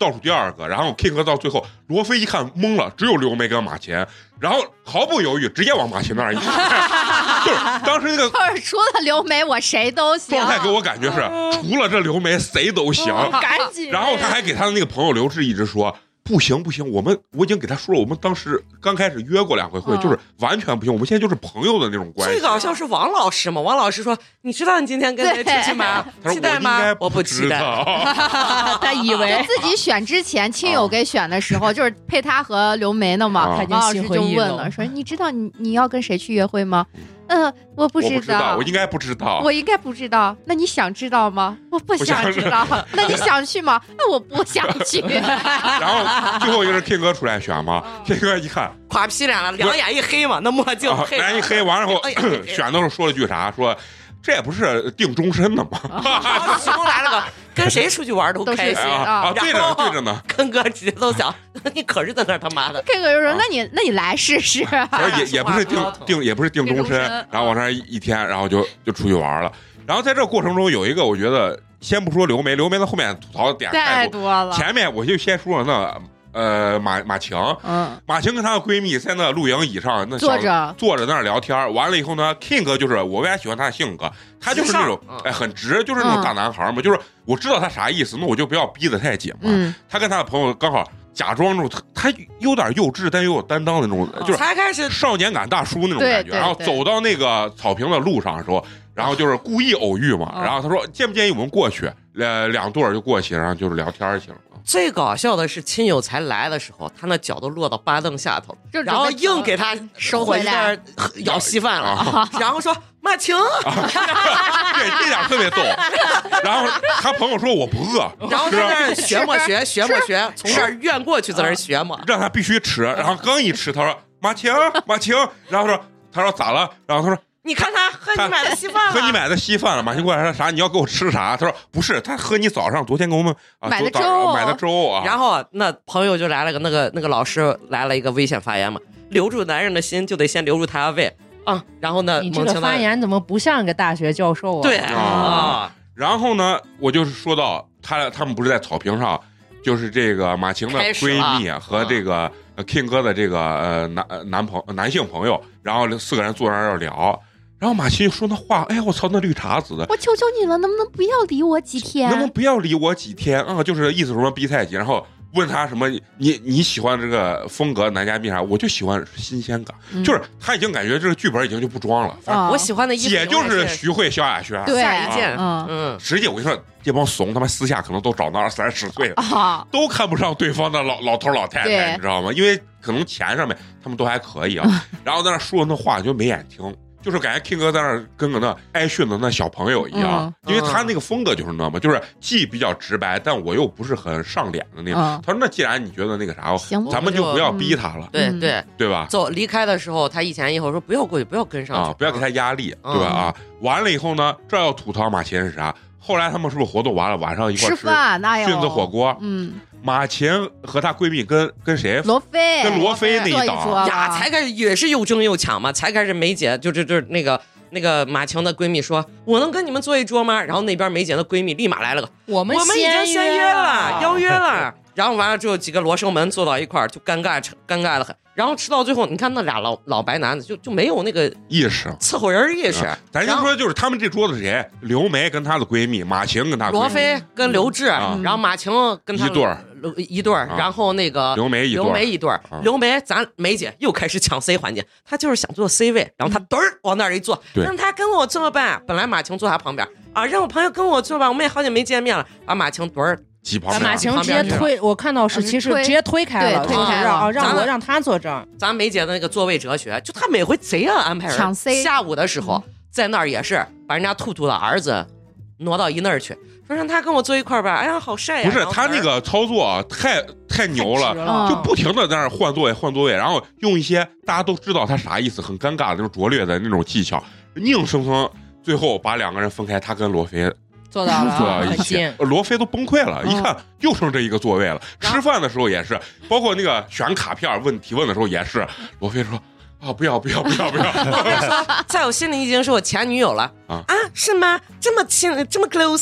倒数第二个，然后 King 到最后，罗非一看懵了，只有刘梅跟马琴，然后毫不犹豫直接往马琴那儿一就是当时那个就是除了刘梅我谁都行状态给我感觉是，除了这刘梅谁都行， 赶紧。 然后他还给他的那个朋友刘志一直说。不行不行，我们我已经给他说了，我们当时刚开始约过两回会，嗯、就是完全不行，我们现在就是朋友的那种关系。 最搞笑是王老师嘛，王老师说：“你知道你今天跟谁出去吗？期待吗？”我不期待。 他以为自己选之前，亲友给选的时候，啊、就是配他和刘梅的嘛。 啊、 王老师就问了，说：“你知道你你要跟谁去约会吗？”嗯，我不知道， 我不知道，我应该不知道， 我应该不知道。那你想知道吗？我不想知道。那你想去吗？那我不想去。 然后最后一个是 King 哥出来选嘛、嗯、，King 哥一看垮皮脸了，两眼一黑嘛，那墨镜黑， 两眼一黑，完了后、哎、选的时候说了句啥？说这也不是定终身的吗？ 徐工来了个跟谁出去玩都开心啊！啊对着对着呢， 跟哥直接都想，你可是在那他妈的。 这个就说，那你那你来试试。 也也不是定定也不是定终身，然后往那一天，然后就就出去玩了。然后在这个过程中有一个，我觉得先不说刘梅，刘梅的后面吐槽的点太多了。 前面我就先说了那。呃，马马晴，嗯，马晴跟她的闺蜜在那露营椅上那坐着坐着在那聊天，完了以后呢 ，King 就是我为啥喜欢他的性格，他就是那种哎很直，就是那种大男孩嘛，嗯、就是我知道他啥意思，那我就不要逼得太紧嘛。嗯、他跟他的朋友刚好假装那种他有点幼稚但又有担当的那种， 哦、 就是才开始少年感大叔那种感觉。然后走到那个草坪的路上的时候，然后就是故意偶遇嘛，哦、然后他说介不介意我们过去，呃，两对儿就过去，然后就是聊天去了。 最搞笑的是亲友才来的时候，他那脚都落到巴凳下头，然后硬给他收回来舀稀饭了，啊、然后说马晴，啊、 对，这点特别逗。然后他朋友说我不饿， 然后在那儿学么学学么学，从这儿院过去在那儿学嘛， 让他必须吃。然后刚一吃，他说马晴马晴，然后说他说咋了？然后他说。 你看他喝你买的稀饭了， 喝你买的稀饭了。马晴过来说啥？你要给我吃啥？他说不是，他喝你早上昨天给我们、啊、 买的粥， 买的粥啊。 然后那朋友就来了个那个那个老师来了一个危险发言嘛，留住男人的心就得先留住他的胃啊。然后呢， 你这个发言怎么不像个大学教授啊？ 对啊。 然后呢，我就是说到他他们不是在草坪上，就是这个马晴的闺蜜和这个 King 哥的这个呃男男朋男性朋友，然后四个人坐那儿要聊。然后马琴就说那话，哎呀，我操，那绿茶子的， 我求求你了，能不能不要理我几天？ 能不能不要理我几天啊？就是意思什么逼太紧，然后问他什么，你你喜欢这个风格男嘉宾啥？我就喜欢新鲜感，嗯、就是他已经感觉这个剧本已经就不装了。 啊、我喜欢的也就是徐慧、萧亚轩， 对， 下一件， 嗯嗯，实际我跟你说，这帮怂他妈私下可能都长到二三十岁了，啊、都看不上对方的老老头老太太，你知道吗？因为可能钱上面他们都还可以啊，然后在那说那话就没眼听。就是感觉 King 哥在那儿跟个那挨训的那小朋友一样，嗯、因为他那个风格就是那么，就是既比较直白，但我又不是很上脸的那种。嗯、他说：“那既然你觉得那个啥，咱们就不要逼他了， 对对对吧？” 走离开的时候，他一前一后说：“不要过去，不要跟上去， 啊，不要给他压力，嗯、对吧？”啊，完了以后呢，这要吐槽马琴是啥？后来他们是不是活动完了，晚上一块吃饭？ 菌子火锅， 嗯。 马琴和她闺蜜跟跟谁？ 罗非， 跟罗非那一档呀，才开始也是又争又抢嘛，才开始梅姐就就就那个那个马晴的闺蜜说：“我能跟你们坐一桌吗？”然后那边梅姐的闺蜜立马来了个：“ 我们我们已经先约了，邀约了。”然后完了之后，几个罗生门坐到一块儿，就尴尬尴尬的很。然后吃到最后，你看那俩老老白男子就就没有那个意识， 伺候人意识。 啊、咱就说，就是他们这桌子是谁？刘梅跟她的闺蜜，马晴跟她罗非跟刘志，嗯、然后马晴跟她一对儿一对儿，啊、然后那个刘梅一对刘梅一对儿，啊、刘梅咱梅姐又开始抢 C 环节，她就是想坐 C 位，然后她嘚儿往那儿一坐，让她跟我坐吧。本来马晴坐她旁边啊，让我朋友跟我坐吧，我们也好久没见面了，把马晴嘚儿。 把马晴直接推，我看到是其实直接推开了， 推开了，让我让他坐这儿。 咱梅姐的那个座位哲学，就他每回贼样安排人。 抢 C， 下午的时候在那儿也是把人家兔兔的儿子挪到一那儿去，说让他跟我坐一块儿吧。哎呀，好晒呀！ 不是他那个操作太太牛了， 了就不停的在那儿换座位换座位，然后用一些大家都知道他啥意思，很尴尬的那种拙劣的那种技巧，硬生生最后把两个人分开，他跟罗非。 做到了， 做到一起，罗非都崩溃了，嗯、一看又剩这一个座位了。吃饭的时候也是，包括那个选卡片问提问的时候也是，罗非说啊不要不要不要不要。 在我心里已经是我前女友了啊啊是吗？这么亲这么 close 吗？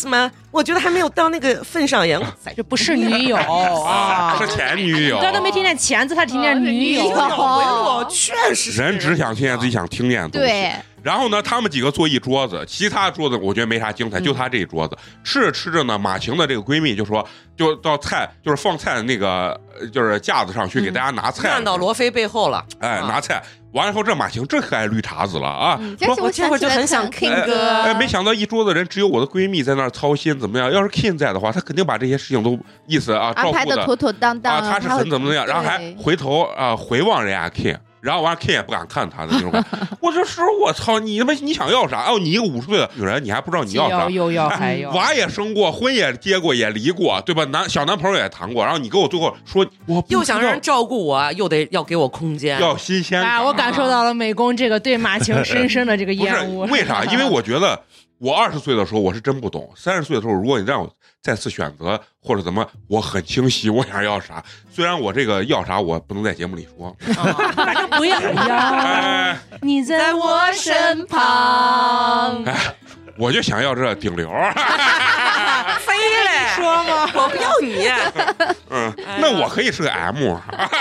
我觉得还没有到那个份上演， 这不是女友啊， 是前女友。 你刚才没听见前字，他听见女友。 我确实人只想听见自己想听见的东西。 对。 然后呢，他们几个坐一桌子，其他桌子我觉得没啥精彩，嗯、就他这一桌子。吃着吃着呢，马晴的这个闺蜜就说，就到菜就是放菜的那个就是架子上去给大家拿菜， 站到罗非背后了， 哎，拿菜。完了以后，这马晴这可爱绿茶子了啊！ 嗯、 说我这会儿就很想 King 哥， 哎，没想到一桌子人只有我的闺蜜在那儿操心，怎么样？要是 King 在的话，他肯定把这些事情都意思啊照顾的妥妥当当啊，他是很怎么怎么样，然后还回头啊回望人家 King。然后完 ，King 也不敢看他的那种感觉。我这时候我操，你他妈你想要啥？哦，你一个五十岁的女人，你还不知道你要啥？ 又要还要、 哎，娃也生过，婚也结过，也离过，对吧？男小男朋友也谈过。然后你给我最后说，我又想让人照顾我，又得要给我空间， 要新鲜感。 啊，我感受到了美工这个对马晴深深的这个厌恶。 为啥？因为我觉得我二十岁的时候我是真不懂，三十岁的时候如果你让我再次选择或者怎么，我很清晰我想要啥。虽然我这个要啥我不能在节目里说， 反正不要要、哎。你在我身旁， 哎，我就想要这顶流。 飞嘞， 说吗？ 我不要你。 嗯，那我可以是个 M。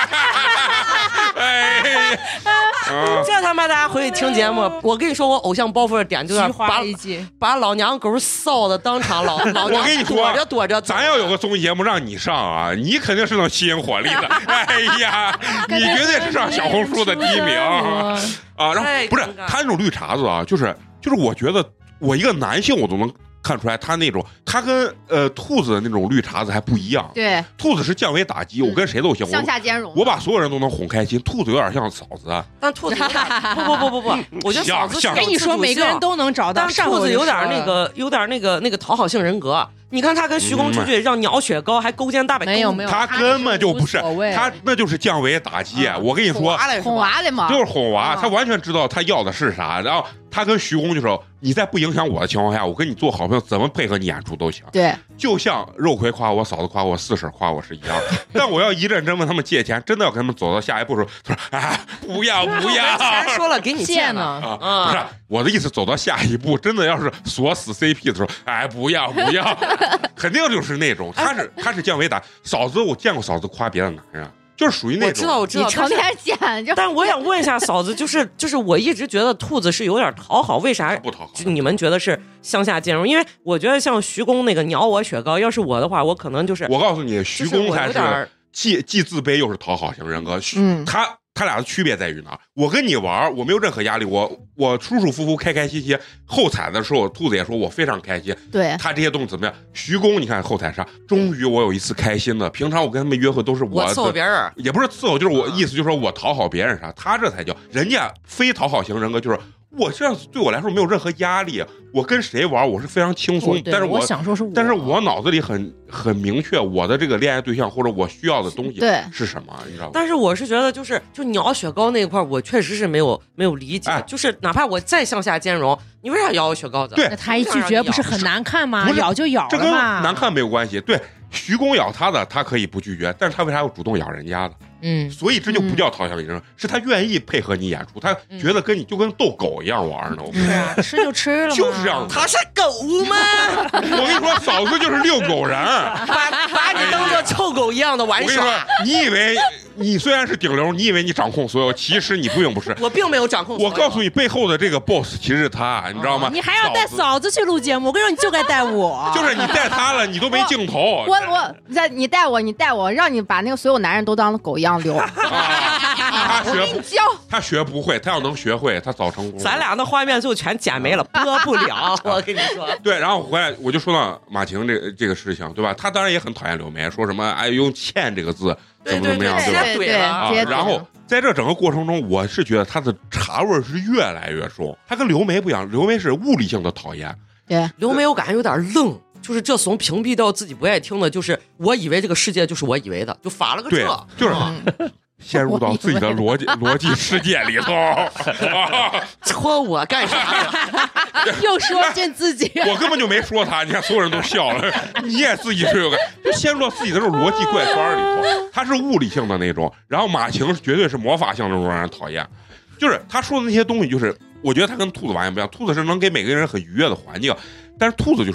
哎， 嗯、这他妈大家回去听节目，我跟你说，我偶像包袱的点就是把把老娘狗臊的当场老老娘我跟你说， 躲着躲着， 咱要有个综艺节目让你上啊，你肯定是能吸引火力的。哎呀，你绝对是上小红书的第一名啊！然后不是他那种绿茶子啊，就是就是我觉得我一个男性我都能看出来他那种，他跟呃兔子的那种绿茶子还不一样。 对， 兔子是降维打击，我跟谁都行， 向下兼容。 我把所有人都能哄开心。兔子有点像嫂子， 但兔子不不不不不，我觉得嫂子跟你说每个人都能找到， 但兔子有点那个有点那个那个讨好性人格。你看他跟徐工出去让鸟雪糕还勾肩搭背， 没有没有， 他根本就不是他，那就是降维打击。我跟你说， 哄娃的嘛， 就是哄娃，他完全知道他要的是啥。然后他跟徐工就说：“你在不影响我的情况下，我跟你做好朋友，怎么配合你演出都行。” 对， 就像肉葵夸我，嫂子夸我，四婶夸我是一样的。但我要一认真问他们借钱，真的要跟他们走到下一步的时候，他说：“哎，不要不要。” 钱说了给你借呢啊！不是我的意思，走到下一步，真的要是锁死 C P 的时候，哎，不要不要，肯定就是那种，他是他是降维打。嫂子，我见过嫂子夸别的男人。就是属于那种， 我知道，我知道， 你成天见。 但我想问一下嫂子，就是就是，我一直觉得兔子是有点讨好，为啥不讨好？ 你们觉得是向下兼容？因为我觉得像徐工那个鸟我雪糕，要是我的话，我可能就是， 我告诉你，徐工才是既既自卑又是讨好型人格。嗯，他。他俩的区别在于哪？我跟你玩，我没有任何压力，我我舒舒服服、开开心心。后采的时候，兔子也说我非常开心。 对， 他这些东西怎么样？徐工，你看后采上，终于我有一次开心的。平常我跟他们约会都是我伺候别人， 也不是伺候，就是我意思就是说我讨好别人啥。他这才叫人家非讨好型人格，就是我这样子对我来说没有任何压力。我跟谁玩我是非常轻松，但是我想说是我， 但是我脑子里很很明确我的这个恋爱对象或者我需要的东西是什么，你知道吗？ 但是我是觉得就是就鸟雪糕那一块，我确实是没有没有理解，哎、就是哪怕我再向下兼容，你为啥咬我雪糕子？ 对， 那他一拒绝不是很难看吗？咬就咬了嘛， 这跟难看没有关系。对，徐工咬他的，他可以不拒绝，但是他为啥要主动咬人家的？ 嗯， 所以这就不叫讨小女生，嗯、是他愿意配合你演出，他觉得跟你就跟逗狗一样玩呢。 是啊，吃就吃了， 就是这样。 他是狗吗？ 我跟你说，嫂子就是遛狗人， 把把你当做臭狗一样的玩耍。 我跟你说，你以为你虽然是顶流，你以为你掌控所有，其实你并不是。 我并没有掌控所有。 我告诉你，背后的这个 boss 其实是他，你知道吗？ 哦、你还要带嫂子去录节目，我跟你说，你就该带我。 就是你带他了，你都没镜头。 我我在你带我，你带我，让你把那个所有男人都当狗一样遛。 他学不， 教他学不会，他要能学会，他早成功。 咱俩那画面就全剪没了，播不了。我跟你说， 对，然后回来我就说到马晴这这个事情，对吧？他当然也很讨厌柳梅，说什么哎用欠这个字怎么怎么样， 对吧？ 对对对， 啊，然后在这整个过程中，我是觉得他的茶味是越来越重。他跟刘梅不一样，刘梅是物理性的讨厌， 对， 刘梅我感觉有点愣。就是这怂屏蔽掉自己不爱听的，就是我以为这个世界就是我以为的，就发了个这， 对，就是陷入到自己的逻辑逻辑世界里头， 戳我干啥呀？ 又说进自己， 我根本就没说他，你看所有人都笑了，你也自己是有个，就陷入到自己的这种逻辑怪圈里头。他是物理性的那种，然后马晴绝对是魔法性的那种让人讨厌，就是他说的那些东西，就是我觉得他跟兔子完全不一样，兔子是能给每个人很愉悦的环境。但是兔子就是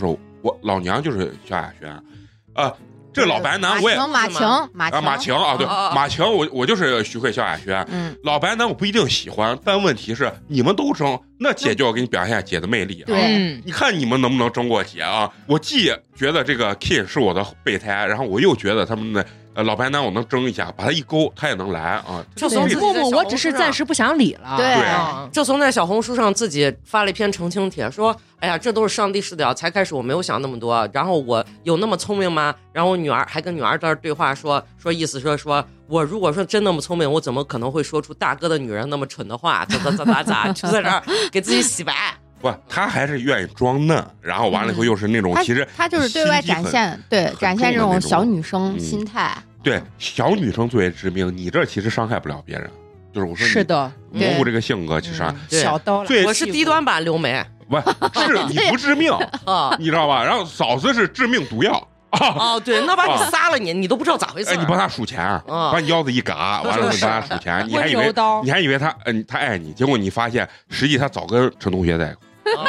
我老娘就是萧亚轩，啊。这个老白男我也马晴马晴啊马晴啊对马晴我我就是徐慧萧亚轩， 嗯， 老白男我不一定喜欢，但问题是你们都争，那姐就要给你表现一下姐的魅力啊！ 对， 你看你们能不能争过姐啊？我既觉得这个 King 是我的备胎，然后我又觉得他们的呃老白男我能争一下，把他一勾他也能来啊！ 就从默默我只是暂时不想理了， 对， 啊、 就从在小红书上自己发了一篇澄清帖，说哎呀这都是上帝视角，才开始我没有想那么多，然后我有那么聪明吗？然后我女儿还跟女儿在这对话说说意思说说我如果说真那么聪明，我怎么可能会说出大哥的女人那么蠢的话？咋咋咋咋咋，就在这儿给自己洗白。 不，他还是愿意装嫩，然后完了以后又是那种、嗯、其实他就是对外展现，对展现这种小女生心态。 嗯、对，小女生最为致命，你这其实伤害不了别人。就是我说是的， 蘑菇这个性格其实、嗯、 小刀了， 我是低端版刘梅， 不是你不致命啊，你知道吧？然后嫂子是致命毒药。 哦，对，那把你撒了你，你都不知道咋回事。 哎，你帮他数钱， 嗯、 把你腰子一嘎，完了你帮他数钱，你还以为你还以为他嗯、呃、他爱你，结果你发现实际他早跟陈同学在一块。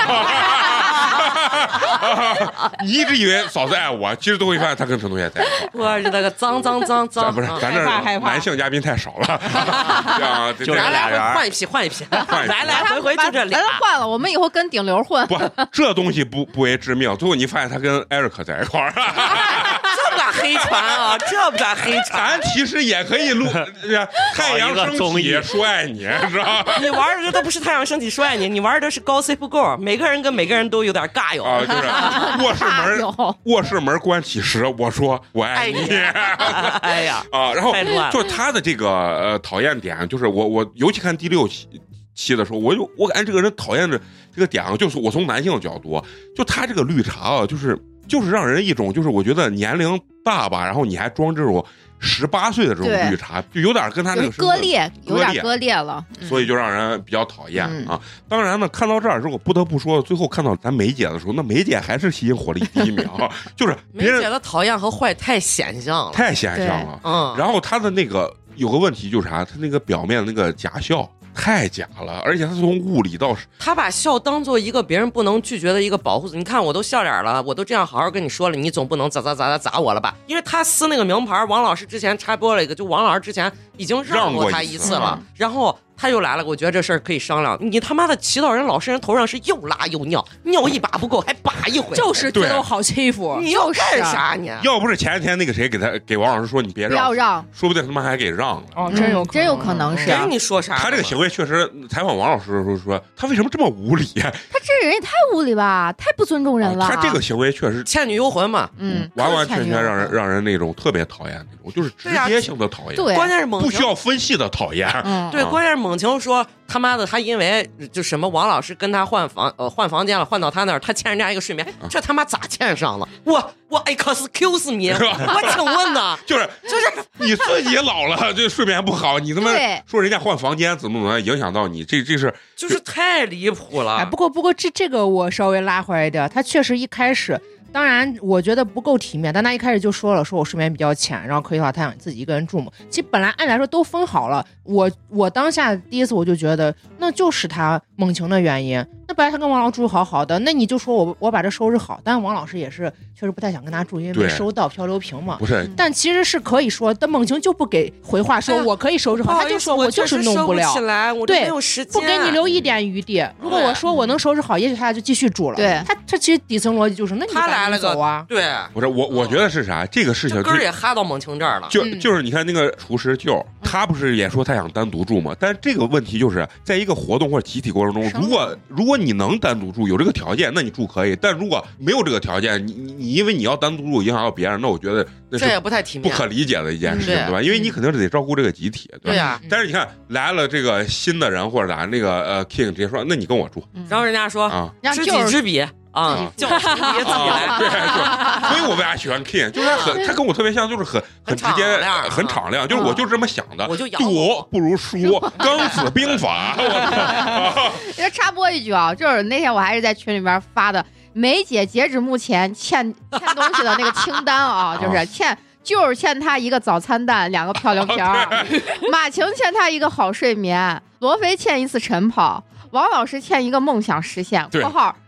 你一直以为嫂子爱我，其实都会发现他跟陈同学在一块。 我是那个脏脏脏脏， 不是，咱这男性嘉宾太少了，啊， 就俩人换一批，换一批，来来回回就这俩。 咱换了，我们以后跟顶流混。 不，这东西不不为致命，最后你发现他跟艾瑞克在一块儿。 这不敢黑传啊，这不敢黑传。 咱其实也可以录太阳升起说爱你，是吧？ 你玩的都不是太阳升起说爱你，你玩的是高 C 不够，每个人跟每个人都有点尬友啊，就是卧室门卧室门关起时，我说我爱你， 哎呀啊，然后就是他的这个呃讨厌点，就是我我尤其看第六期期的时候，我就我感觉这个人讨厌的这个点啊，就是我从男性的角度，就他这个绿茶啊，就是就是让人一种就是我觉得年龄大吧，然后你还装这种十八岁的这种绿茶，就有点跟他那个割裂，有点割裂了， 所以就让人比较讨厌、 嗯、 啊。当然呢，看到这儿之后，不得不说，最后看到咱梅姐的时候，那梅姐还是吸引火力第一名，就是梅姐的讨厌和坏太显象了， 太显象了。嗯，然后她的那个有个问题就是啥，她那个表面的那个假笑。太假了，而且他从物理到他把笑当做一个别人不能拒绝的一个保护。你看我都笑脸了，我都这样好好跟你说了，你总不能咋咋咋咋砸我了吧？因为他撕那个名牌，王老师之前插播了一个，就王老师之前已经让过他一次了， 嗯、 然后他又来了，我觉得这事儿可以商量。你他妈的骑到人老实人头上是又拉又尿，尿一把不够还拔一回， 就是觉得我好欺负。 你要干啥你？ 要不是前几天那个谁给他给王老师说你别让， 不要让， 说不定他妈还给让了。 哦，真有、嗯、 真有可能是。 谁你说啥？ 他这个行为确实，采访王老师的时候说，他为什么这么无理？ 他这人也太无理吧，太不尊重人了。 啊、他这个行为确实倩女幽魂嘛， 嗯， 完完全全让人让人那种特别讨厌那种，就是直接性的讨厌。 对， 关键是猛不需要分析的讨厌。 嗯， 对，关键是猛禽说。他妈的，他因为就什么王老师跟他换房呃换房间了，换到他那儿，他欠人家一个睡眠，啊、这他妈咋欠上了？我我 excuse me， 我请问呢？ 就是就是你自己老了，这睡眠不好，你他妈说人家换房间怎么怎么影响到你，这这是就是、太离谱了。 哎，不过不过这这个我稍微拉回来一点，他确实一开始。当然，我觉得不够体面，但他一开始就说了，说我睡眠比较浅，然后可以的话，他想自己一个人住嘛。其实本来按来说都分好了，我我当下第一次我就觉得，那就是他猛禽的原因。那本来他跟王老师住好好的，那你就说我我把这收拾好，但是王老师也是确实不太想跟他住，因为没收到漂流瓶嘛。 不是， 但其实是可以说，但猛禽就不给回话说，我可以收拾好， 哎、 他就说我就是弄不了， 对， 没有时间， 不给你留一点余地。如果我说我能收拾好，也许他就继续住了。 对， 他他其实底层逻辑就是，那你他来了个走啊， 对。 不是我，我觉得是啥？这个事情根儿也哈到猛禽这儿了。 就就是你看那个厨师舅，他不是也说他想单独住吗？但是这个问题就是在一个活动或者集体过程中，如果如果你能单独住，有这个条件，那你住可以；但如果没有这个条件，你你你因为你要单独住影响到别人，那我觉得那是这也不太体面、 不可理解的一件事情，对吧？因为你肯定是得照顾这个集体，对吧？ 对呀。 但是你看来了这个新的人或者咋，那个呃 King 直接说，那你跟我住， 然后人家说啊， 知己知彼。啊，叫自己自己来， 对对，所以我为啥喜欢 King， 就是他很，他跟我特别像，就是很很直接，很敞亮，就是我就这么想的， 我就赌不如输，刚子兵法。 这插播一句啊，就是那天我还是在群里边发的，梅姐截止目前欠欠东西的那个清单啊，就是欠。就是欠他一个早餐蛋，两个漂流瓶儿，马晴欠他一个好睡眠，罗非欠一次晨跑，王老师欠一个梦想实现（括号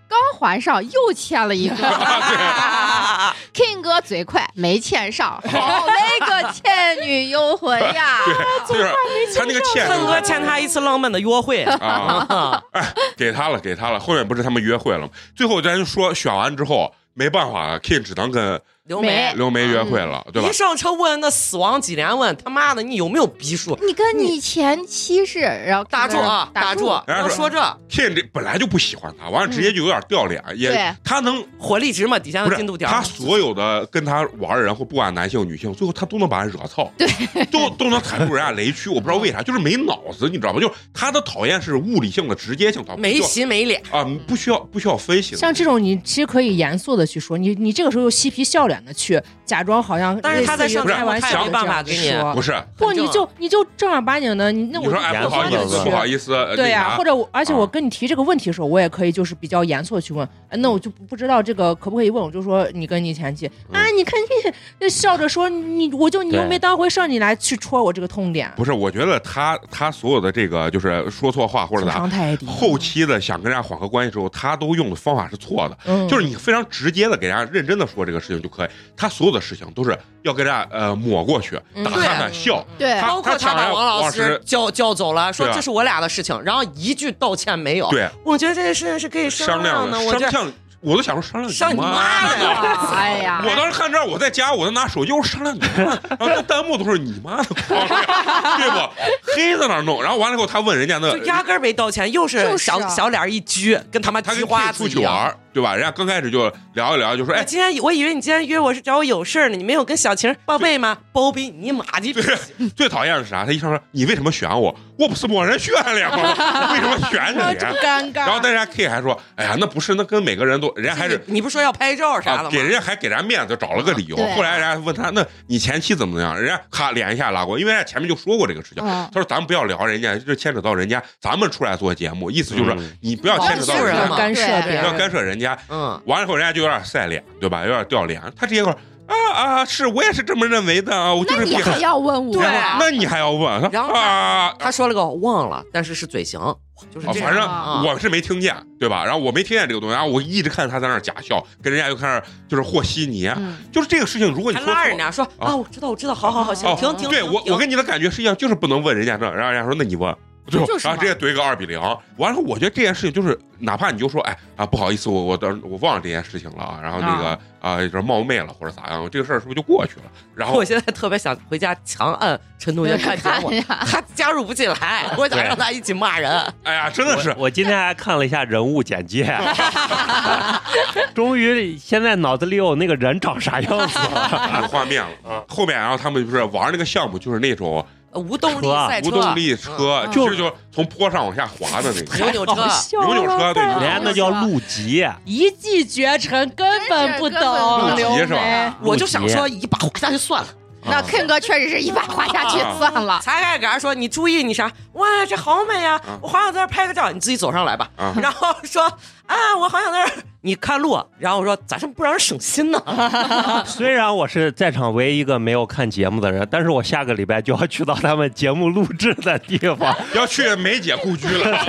刚还上又欠了一个。King 哥嘴快，没欠上，好那个倩女幽魂呀！ 对，就是他那个欠 King 哥欠他一次浪漫的约会啊，哎，给他了，给他了。后面不是他们约会了吗？最后咱就说选完之后没办法 ，King 只能跟刘梅刘梅约会了，对吧？ 一上车问那死亡几连问，他妈的你有没有逼数？ 你跟你前妻是，然后打住啊，打住！要说这 King 这本来就不喜欢他，完了直接就有点掉脸，也他能火力值嘛，底下的进度条。 他所有的跟他玩的人，或不管男性女性，最后他都能把人惹操，对，都都能踩住人家雷区。我不知道为啥，就是没脑子，你知道吧？就是他的讨厌是物理性的、直接性，他没心没脸啊，不需要不需要分析的。 像这种你其实可以严肃的去说，你你这个时候又嬉皮笑脸的去假装好像， 但是他在上开玩笑没办法给你， 不是不你就你就正儿八经的，你那我你说哎不好意思不好意思， 对呀，或者我而且我跟你提这个问题的时候，我也可以就是比较严肃的去问，那我就不知道这个可不可以问，我就说你跟你前妻啊，你看你笑着说你我就你又没当回事，你来去戳我这个痛点。 不是，我觉得他他所有的这个就是说错话或者咋，后期的想跟人家缓和关系之后，他都用的方法是错的，嗯、就是你非常直接的给人家认真的说这个事情就可以，他所有的事情都是要跟人家呃抹过去，打看看笑， 对， 包括他把王老师叫叫走了，说这是我俩的事情，然后一句道歉没有。 对， 我觉得这件事情是可以商量的， 我觉得。 我都想说商量上你妈的呀！ 哎呀， 我当时看这儿，我在家，我在拿手机，我商量你妈，然后那弹幕都是你妈的光亮，对不？黑在那弄，然后完了以后，他问人家那， 就压根没道歉，又是小小脸一撅，跟他妈他菊花出去玩，对吧？人家刚开始就聊一聊，就说哎， 今天我以为你今天约我是找我有事呢，你没有跟小晴报备吗？报备你妈的！ 最讨厌的是啥？他一上说你为什么选我？我不是默认选了吗？为什么选你？ 尴尬。 然后但是 K 还说，哎呀，那不是，那跟每个人都。人家还是你不说要拍照啥的吗？ 给人家还给人家面子，找了个理由。后来人家问他，那你前妻怎么样？人家咔脸一下拉过，因为人家前面就说过这个事情。他说咱们不要聊人家，这牵扯到人家，咱们出来做节目，意思就是你不要牵扯到人家， 干涉， 不要干涉人家。嗯，完了以后人家就有点晒脸，对吧？有点掉脸。他直接说啊啊，是我也是这么认为的啊，我就是。 那你还要问我？ 对， 那你还要问？ 然后啊，他说了个忘了，但是是嘴型。就是这反正我是没听见，对吧？然后我没听见这个东西，然后我一直看他在那儿假笑，跟人家又开始就是和稀泥，嗯、就是这个事情，如果你说拉人家说啊，我知道，我知道，好好好，行，停停。 对我，我跟你的感觉是一样，就是不能问人家这，然后人家说那你问。最后，然后直接怼个二比零。完了，我觉得这件事情就是，哪怕你就说，哎啊，不好意思，我我的我忘了这件事情了，然后那个啊，就是冒昧了或者咋样，这个事儿是不是就过去了？然后我现在特别想回家强按陈同学看节目，他加入不进来，我想让他一起骂人。 哎呀，真的是！ 我, 我今天还看了一下人物简介，终于现在脑子里有那个人长啥样子了， 有画面了。后面然后他们不是玩那个项目，就是那种。 无动力赛车， 无动力车，嗯、就是就从坡上往下滑的那个扭扭车， 扭扭车，对， 人家那叫路吉， 一骑绝尘，根本不懂。 路吉是吧？ 我就想说一把滑下去算了。 那 King 哥确实是一把滑下去算了。 才开始给他说你注意你啥？哇，这好美呀！我好想在这拍个照，你自己走上来吧。然后说啊，我好想在这。你看路，然后我说咋这么不让人省心呢？ 虽然我是在场唯一一个没有看节目的人，但是我下个礼拜就要去到他们节目录制的地方， 要去梅姐故居了，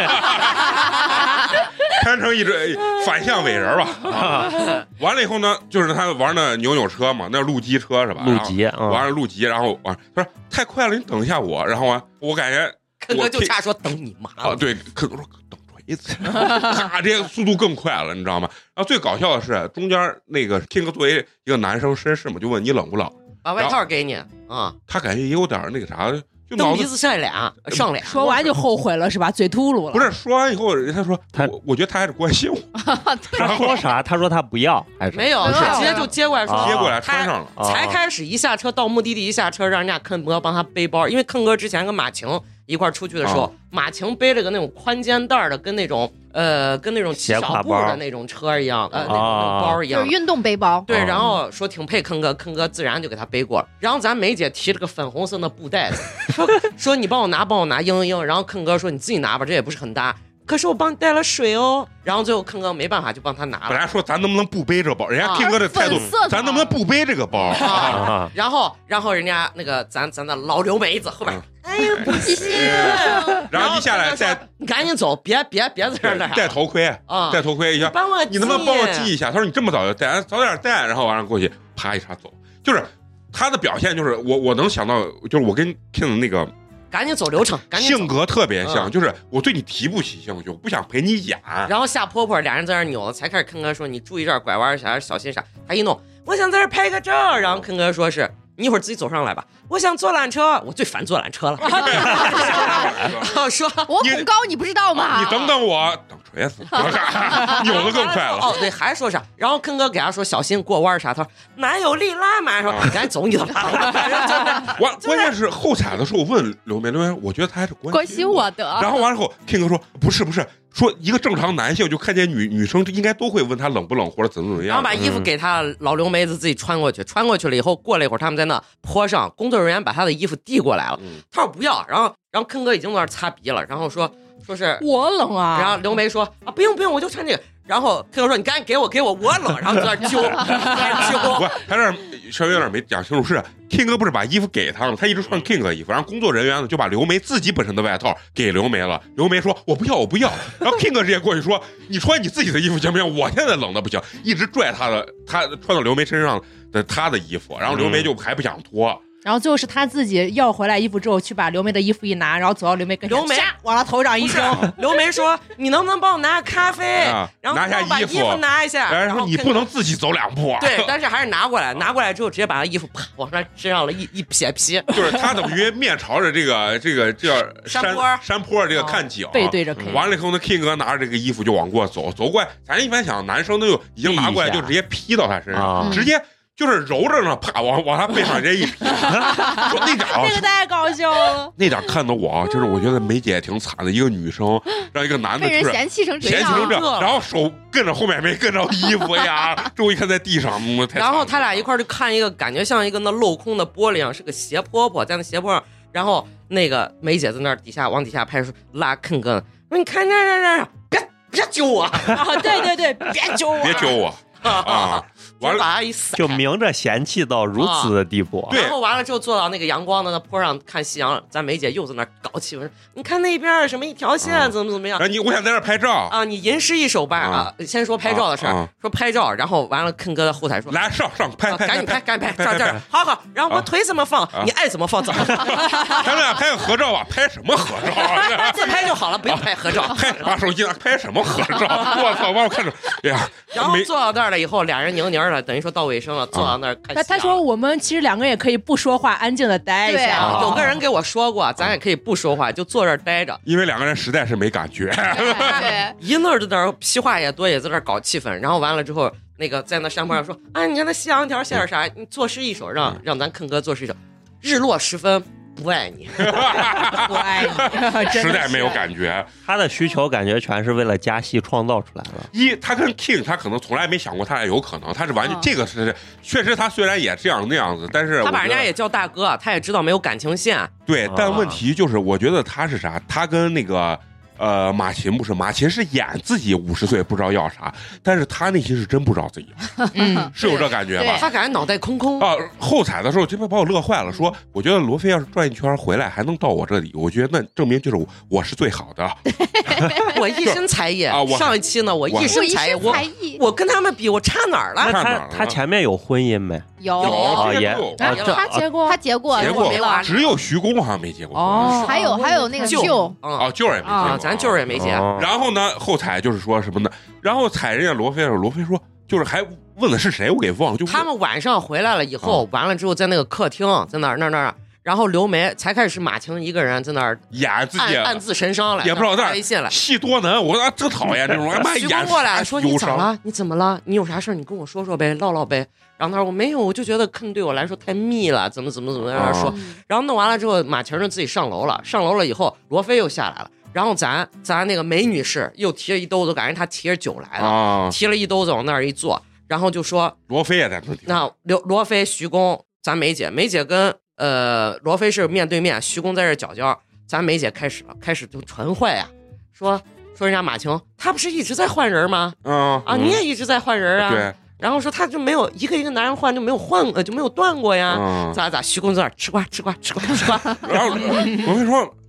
看成一只反向伟人吧。啊、完了以后呢，就是他玩那扭扭车嘛，那路基车是吧？ 路基，嗯、 完了路基，然后完他说太快了，你等一下我。然后啊，我感觉坑哥就差说等你妈啊，对，坑哥说等。咔，这速度更快了，你知道吗？然后最搞笑的是中间那个 King 作为一个男生绅士嘛，就问你冷不冷， 把外套给你啊、嗯。 他感觉也有点那个啥，就蹬鼻子上脸，上脸。 说完就后悔了是吧？嘴秃噜了。 不是，说完以后他说他，我我觉得他还是关心我。 他说啥？他说他不要，还是没有？是直接就接过来说， 接过来穿上了。 才开始一下车到目的地一下车，让人家坑哥帮他背包，因为坑哥之前跟马晴一块出去的时候，哦、马晴背了个那种宽肩带的，跟那种呃，跟那种骑小步的那种车一样，呃，那种包一样， 就是运动背包。 对，然后说挺配坑哥，坑哥自然就给他背过了。然后咱梅姐提了个粉红色的布袋子，说说你帮我拿，帮我拿，应应。然后坑哥说你自己拿吧，这也不是很大。可是我帮你带了水哦，然后最后坑哥没办法就帮他拿了。 本来说咱能不能不背这包，人家 King 哥的态度，咱能不能不背这个包？ 啊、然后然后人家那个咱咱的老刘梅子后边，嗯、哎呀不行。 然后一下来再赶紧走，别别别在这儿那啥。 戴头盔啊， 戴头盔一下， 帮我， 你能不能帮我系一下？他说你这么早就戴，早点戴，然后完了过去，啪一下走，就是他的表现就是我我能想到，就是我跟 King 那个。 赶紧走流程，赶紧性格特别像，嗯、就是我对你提不起兴趣，我不想陪你演。 然后下坡坡，俩人在那扭，才开始坑哥说你注意这儿拐弯啥，小心啥。他一弄，我想在这拍个照。然后坑哥说是你一会儿自己走上来吧，我想坐缆车，我最烦坐缆车了。说我恐高你不知道吗？ 你等等我，等锤死，扭的更快了。 哦，对，还说啥？然后坑哥给他说小心过弯啥，他说哪有力拉嘛？说你赶紧走你的吧。 关关键是后踩的时候问刘梅，刘梅我觉得他还是关关心我的。 然后完了后 ，King 哥说不是不是，说一个正常男性就看见女女生应该都会问他冷不冷或者怎么怎么样。 然后把衣服给他，老刘梅子自己穿过去，穿过去了以后，过了一会儿他们在那坡上，工作人员把他的衣服递过来了，他说不要，然后然后坑哥已经在那擦鼻了，然后说说是我冷啊， 然后刘梅说啊不用不用，我就穿这个。然后听说你赶紧给我给我我冷，然后在那揪，在那揪。 不，他这稍微有点没讲清楚，是 King 哥不是把衣服给他了，他一直穿 King 哥衣服，然后工作人员呢就把刘梅自己本身的外套给刘梅了。刘梅说我不要我不要，然后 King 哥直接过去说你穿你自己的衣服行不行？我现在冷的不行，一直拽他的，他穿到刘梅身上的他的衣服，然后刘梅就还不想脱。嗯然后最后是他自己要回来衣服之后，去把刘梅的衣服一拿，然后走到刘梅跟前， 刘梅往他头上一扔。 刘梅说：“你能不能帮我拿咖啡？ 啊、 然后拿下把衣服拿一下。 然后你不能自己走两步、啊。 对，但是还是拿过来，拿过来之后直接把他衣服啪往他身上了一一撇皮。 就是他等于面朝着这个这个叫山山坡山坡这个看景， 背对着看。 完了以后呢 ，King 哥拿着这个衣服就往过走，走过来，咱一般想男生都有已经拿过来就直接披到他身上， 啊、 直接。”就是揉着呢，啪往往他背上直接一劈，说那点啊， 那个太搞笑了。 那点看到我啊，就是我觉得梅姐也挺惨的，一个女生让一个男的被人嫌弃成这样， 嫌弃成这样，然后手跟着后面没跟着衣服呀，终于看在地上，嗯、太然后他俩一块就看一个感觉像一个那镂空的玻璃上是个斜坡坡，在那斜坡上，然后那个梅姐在那底下往底下拍说拉坑哥，说你看这这这，别别揪我啊！ 对对对，别揪我， 别揪我啊！完了， 就明着嫌弃到如此的地步。 啊、然后完了之后坐到那个阳光的那坡上看夕阳，咱梅姐又在那搞气氛，你看那边什么一条线、啊、怎么怎么样？ 然后你我想在那拍照啊，你吟诗一首吧啊！先说拍照的事儿、啊啊，说拍照，然后完了坑哥在后台说来上上拍拍， 赶紧拍赶紧拍，这儿这儿，好好，然后我腿怎么放，啊、你爱怎么放怎么放。 咱们俩拍个合照吧，拍什么合照？ 自拍就好了，不用拍合照。 拍把手机拿拍什么合照？我操，把我看着，哎呀！ 然后坐到那儿了以后，俩人拧拧的，等于说到尾声了，坐到那儿看。 他他说我们其实两个也可以不说话，安静的待一下。 啊、有个人给我说过，咱也可以不说话，就坐这儿待着。 因为两个人实在是没感觉。 对， 一那儿在那儿屁话也多，也在那儿搞气氛。然后完了之后，那个在那山坡上说：“啊，你看那夕阳条写点啥？你作诗一首，让让咱坑哥作诗一首。日落时分。”不爱你， 不爱你， 实在没有感觉。 他的需求感觉全是为了加戏创造出来的。 一，他跟 King 他可能从来没想过他俩有可能，他是完全、哦、这个是确实，他虽然也这样那样子，但是他把人家也叫大哥，他也知道没有感情线。 对，啊、但问题就是，我觉得他是啥？他跟那个。呃，马琴不是，马琴是演自己五十岁不知道要啥，但是他内心是真不知道自己要啥，嗯，是有这感觉吧？ 他感觉脑袋空空啊。后采的时候，这边把我乐坏了，说我觉得罗非要是转一圈回来还能到我这里，我觉得那证明就是我，我是最好的。 我一身才艺啊！上一期呢，我一身才艺，我我跟他们比，我差哪儿了？ 那他他前面有婚姻没？ 有有也他结过， 他结过， 结过没完。 只有徐工好像没结过。 哦，还有还有那个舅哦，舅也没结过， 咱舅也没结。 然后呢，后采就是说什么呢？然后采人家罗非的时候，罗非说就是还问的是谁，我给忘了。就他们晚上回来了以后，完了之后在那个客厅，在那儿那儿那儿。然后刘梅才开始是马晴一个人在那儿演自己暗暗自神伤来， 也不知道那微信了， 戏多难，我啊真讨厌这种。 徐工过来说你怎么了？你怎么了？你有啥事你跟我说说呗，唠唠呗。然后他说我没有，我就觉得坑对我来说太密了，怎么怎么怎么样说。嗯、然后弄完了之后，马晴就自己上楼了，上楼了以后，罗非又下来了。然后咱咱那个梅女士又提了一兜子，感觉她提着酒来了，啊、提了一兜子往那儿一坐，然后就说罗非也在那。 那刘罗非、徐工，咱梅姐，梅姐跟呃罗非是面对面，徐工在这角角，咱梅姐开始了，开始就传坏呀、啊，说说人家马晴，他不是一直在换人吗？ 嗯啊，你也一直在换人啊。 对。 然后说他就没有一个一个男人换就没有换呃就没有断过呀，嗯、咋咋徐工在那吃瓜吃瓜吃瓜吃瓜。 然后罗非说。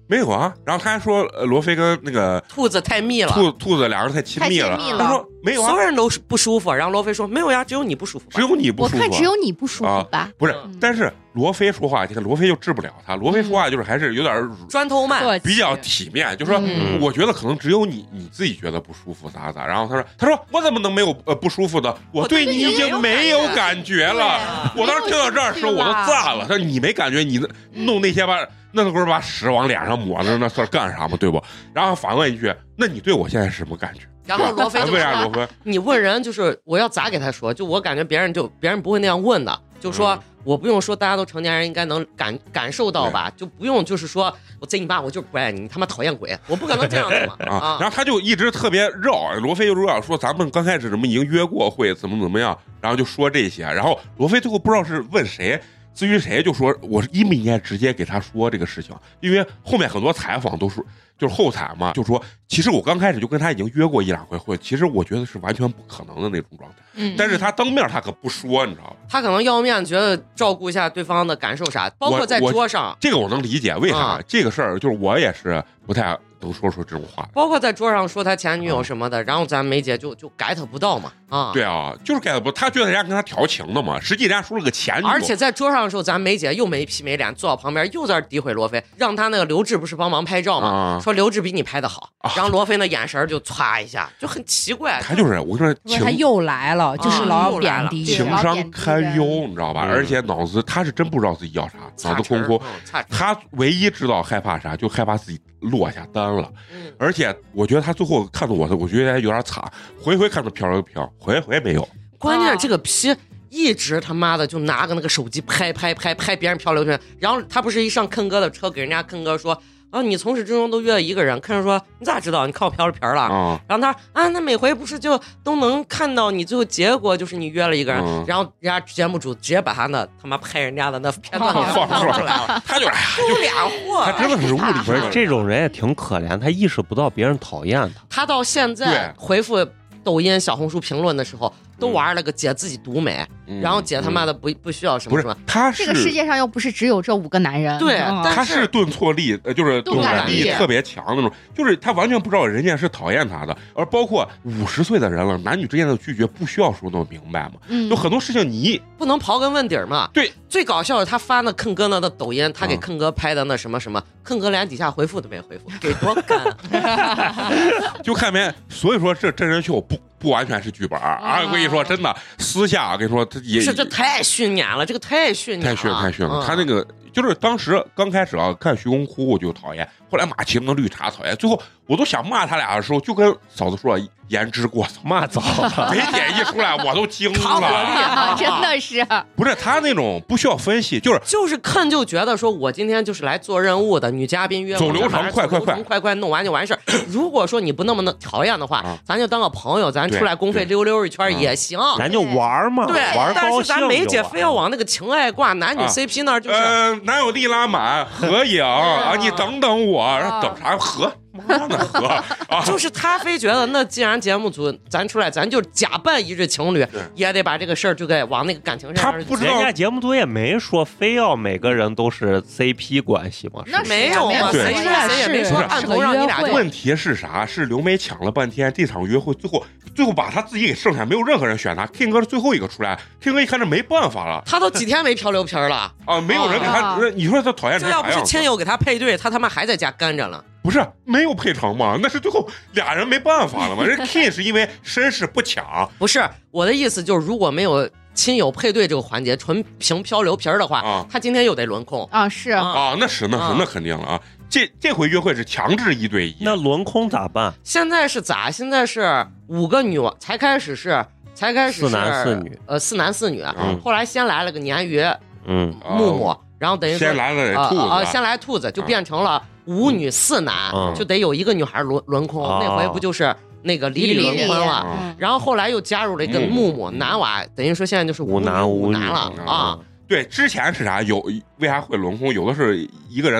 没有啊。然后他还说呃罗非跟那个兔子太密了， 兔兔子两个人太亲密了。 太亲密了他说没有啊， 所有人都不舒服。然后罗非说没有呀，只有你不舒服吧， 只有你不舒服。 我看只有你不舒服吧？ 啊、不是， 嗯、 但是罗非说话，你看罗非就治不了他。罗非说话就是还是有点砖头慢， 比较体面，就说、 嗯、 我觉得可能只有你你自己觉得不舒服咋咋。然后他说他说我怎么能没有呃不舒服的？我对你已经没有感觉了。我当时听到这儿的时候我都炸了。他说你没感觉，你弄那些吧。那会儿把屎往脸上抹着，那算干啥嘛？对不？然后反问一句：“那你对我现在是什么感觉？” 然后罗非就为啥罗非？ 你问人就是我要咋给他说？就我感觉别人就别人不会那样问的，就说、嗯、我不用说，大家都成年人应该能感感受到吧？就不用就是说我贼你爸，我就是不爱你，你他妈讨厌鬼，我不可能这样子嘛啊！然后他就一直特别绕，罗非就绕说咱们刚开始怎么已经约过会，怎么怎么样，然后就说这些，然后罗非最后不知道是问谁。至于谁就说我应不应该直接给他说这个事情，因为后面很多采访都是就是后采嘛，就说其实我刚开始就跟他已经约过一两回会，其实我觉得是完全不可能的那种状态。嗯，但是他当面他可不说，你知道吧？ 他可能要面觉得照顾一下对方的感受啥，包括在桌上， 这个我能理解为啥、嗯、这个事儿就是我也是不太能说出这种话， 包括在桌上说他前女友什么的，嗯、然后咱梅姐就就 get 不到嘛啊， 对啊，就是 get 不到，他觉得人家跟他调情的嘛，实际人家说了个前女友， 而且在桌上的时候，咱梅姐又没皮没脸坐到旁边，又在这诋毁罗非，让他那个刘志不是帮忙拍照嘛，啊、说刘志比你拍的好，啊、然后罗非那眼神就歘一下，就很奇怪。 他就是我跟你说， 他又来了，就是老贬低， 情商堪忧，你知道吧？ 嗯、 而且脑子他是真不知道自己要啥，脑子空空。 嗯、 他唯一知道害怕啥，就害怕自己落下单了。 嗯、 而且我觉得他最后看到我的，我觉得有点惨，回回看到飘了飘，回回没有。 关键是这个皮一直他妈的就拿个那个手机拍拍拍拍别人漂流瓶，然后他不是一上坑哥的车给人家坑哥说啊，你从始至终都约了一个人，坑哥说你咋知道？你看我飘了瓶了。 嗯、 然后他说啊，那每回不是就都能看到你最后结果就是你约了一个人， 嗯、 然后人家节目组直接把他那他妈拍人家的那片段给放出来了， 他就哎呀就俩货， 他真的是物理不是这种人也挺可怜，他意识不到别人讨厌他， 他到现在回复抖音、小红书评论的时候，都玩了个姐自己独美， 嗯、 然后姐他妈的不、嗯、不需要什么什么。 他是这个世界上又不是只有这五个男人， 对， 嗯、 他是顿挫力，呃，就是钝感力特别强那种，就是他完全不知道人家是讨厌他的，而包括五十岁的人了，男女之间的拒绝不需要说那么明白嘛， 嗯、 就很多事情你不能刨根问底嘛。 对， 最搞笑的他发那坑哥那的抖音，他给坑哥拍的那什么什么，坑、嗯、哥连底下回复都没回复，给多干， 就看没。所以说这真人秀不。不完全是剧本啊！我跟你说，真的，私下我跟你说，他也是这太训练了，这个太训练了， 太训太训了。 嗯、 他那个就是当时刚开始啊，看徐公哭我就讨厌，后来马奇那绿茶讨厌，最后我都想骂他俩的时候，就跟嫂子说颜值过早， 骂早了， 没点一出来我都惊了， 啊、真的是不是他那种不需要分析，就是就是看就觉得说我今天就是来做任务的，女嘉宾约我走流程，快快快快快弄完就完事儿。如果说你不那么讨厌的话， 啊、 咱就当个朋友，咱出来公费溜溜一圈也行， 咱就玩嘛， 对， 玩但是咱梅姐非要往那个情爱挂，男女 C P 那儿就是， 呃，男友力拉满合影啊，你等等我，等啥合？妈的合啊！ 就是他非觉得那既然节目组咱出来，咱就假扮一对情侣，也得把这个事儿就给往那个感情上。 他不知道， 人家节目组也没说非要每个人都是 C P 关系嘛， 那没有嘛，谁谁也没说按头让你俩。 问题是啥？是刘梅抢了半天这场约会，最后最后把他自己给剩下，没有任何人选他。King 哥是最后一个出来 ，King 哥一看这没办法了， 他都几天没漂流瓶了啊，没有人给他， 啊、 你说他讨厌成啥样？ 这要不是亲友给他配对，他他妈还在家干着了。 不是没有配成吗？那是最后俩人没办法了吗？人 King 是因为身世不抢， 不是我的意思就是如果没有亲友配对这个环节，纯凭漂流瓶的话， 啊、 他今天又得轮空啊，是啊，啊那是那是、啊、那肯定了啊。这这回约会是强制一对一， 那轮空咋办？ 现在是咋？现在是五个女，才开始是才开始是四男四女， 呃，四男四女， 嗯、 后来先来了个鲶鱼， 嗯， 木木，然后等于先来了兔子， 啊、呃呃，先来兔子就变成了。五女四男、嗯、就得有一个女孩轮轮空、哦，那回不就是那个李李轮空了、 嗯？ 然后后来又加入了一个木木、嗯、男娃，等于说现在就是五男五男了、嗯、啊。 对，之前是啥？有为啥会轮空？有的是一个人能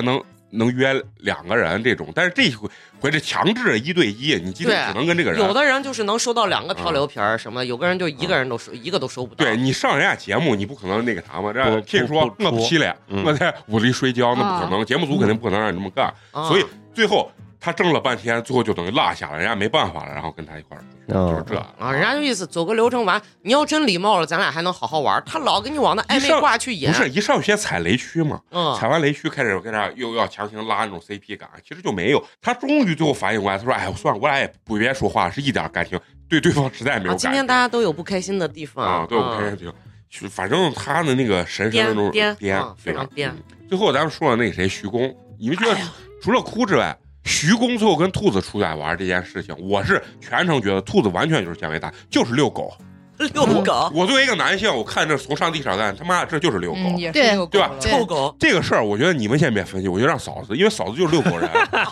能约两个人这种，但是这回回是强制一对一，你今天只能跟这个人。 有的人就是能收到两个漂流瓶什么的，有个人就一个人都收、嗯、一个都收不到。 对你上人家节目，你不可能那个啥嘛，这譬如说我不起来，我在屋里睡觉，那不可能，节目组肯定不可能让你这么干， 嗯、 所以最后。他争了半天，最后就等于落下了，人家没办法了，然后跟他一块儿，就是这啊，人家就意思走个流程完，你要真礼貌了，咱俩还能好好玩。他老给你往那暧昧挂去引， 不是一上学踩雷区嘛？ 嗯， 踩完雷区开始跟他又要强行拉那种 C P 感，其实就没有。他终于最后反应过来，他说：“哎，算了，我俩也不别说话，是一点感情，对对方实在没有感情。” 今天大家都有不开心的地方啊，都有不开心的地方。嗯、反正他的那个神神那种颠颠， 非常颠。 最后咱们说了那个谁徐工，你们觉得除了哭之外？徐工最后跟兔子出来玩这件事情，我是全程觉得兔子完全就是见微大，就是遛狗， 遛狗。 我作为一个男性，我看这从上地上干，他妈这就是遛狗， 嗯、也是对遛狗对吧？ 臭狗这个事儿，我觉得你们先别分析，我就让嫂子，因为嫂子就是遛狗人。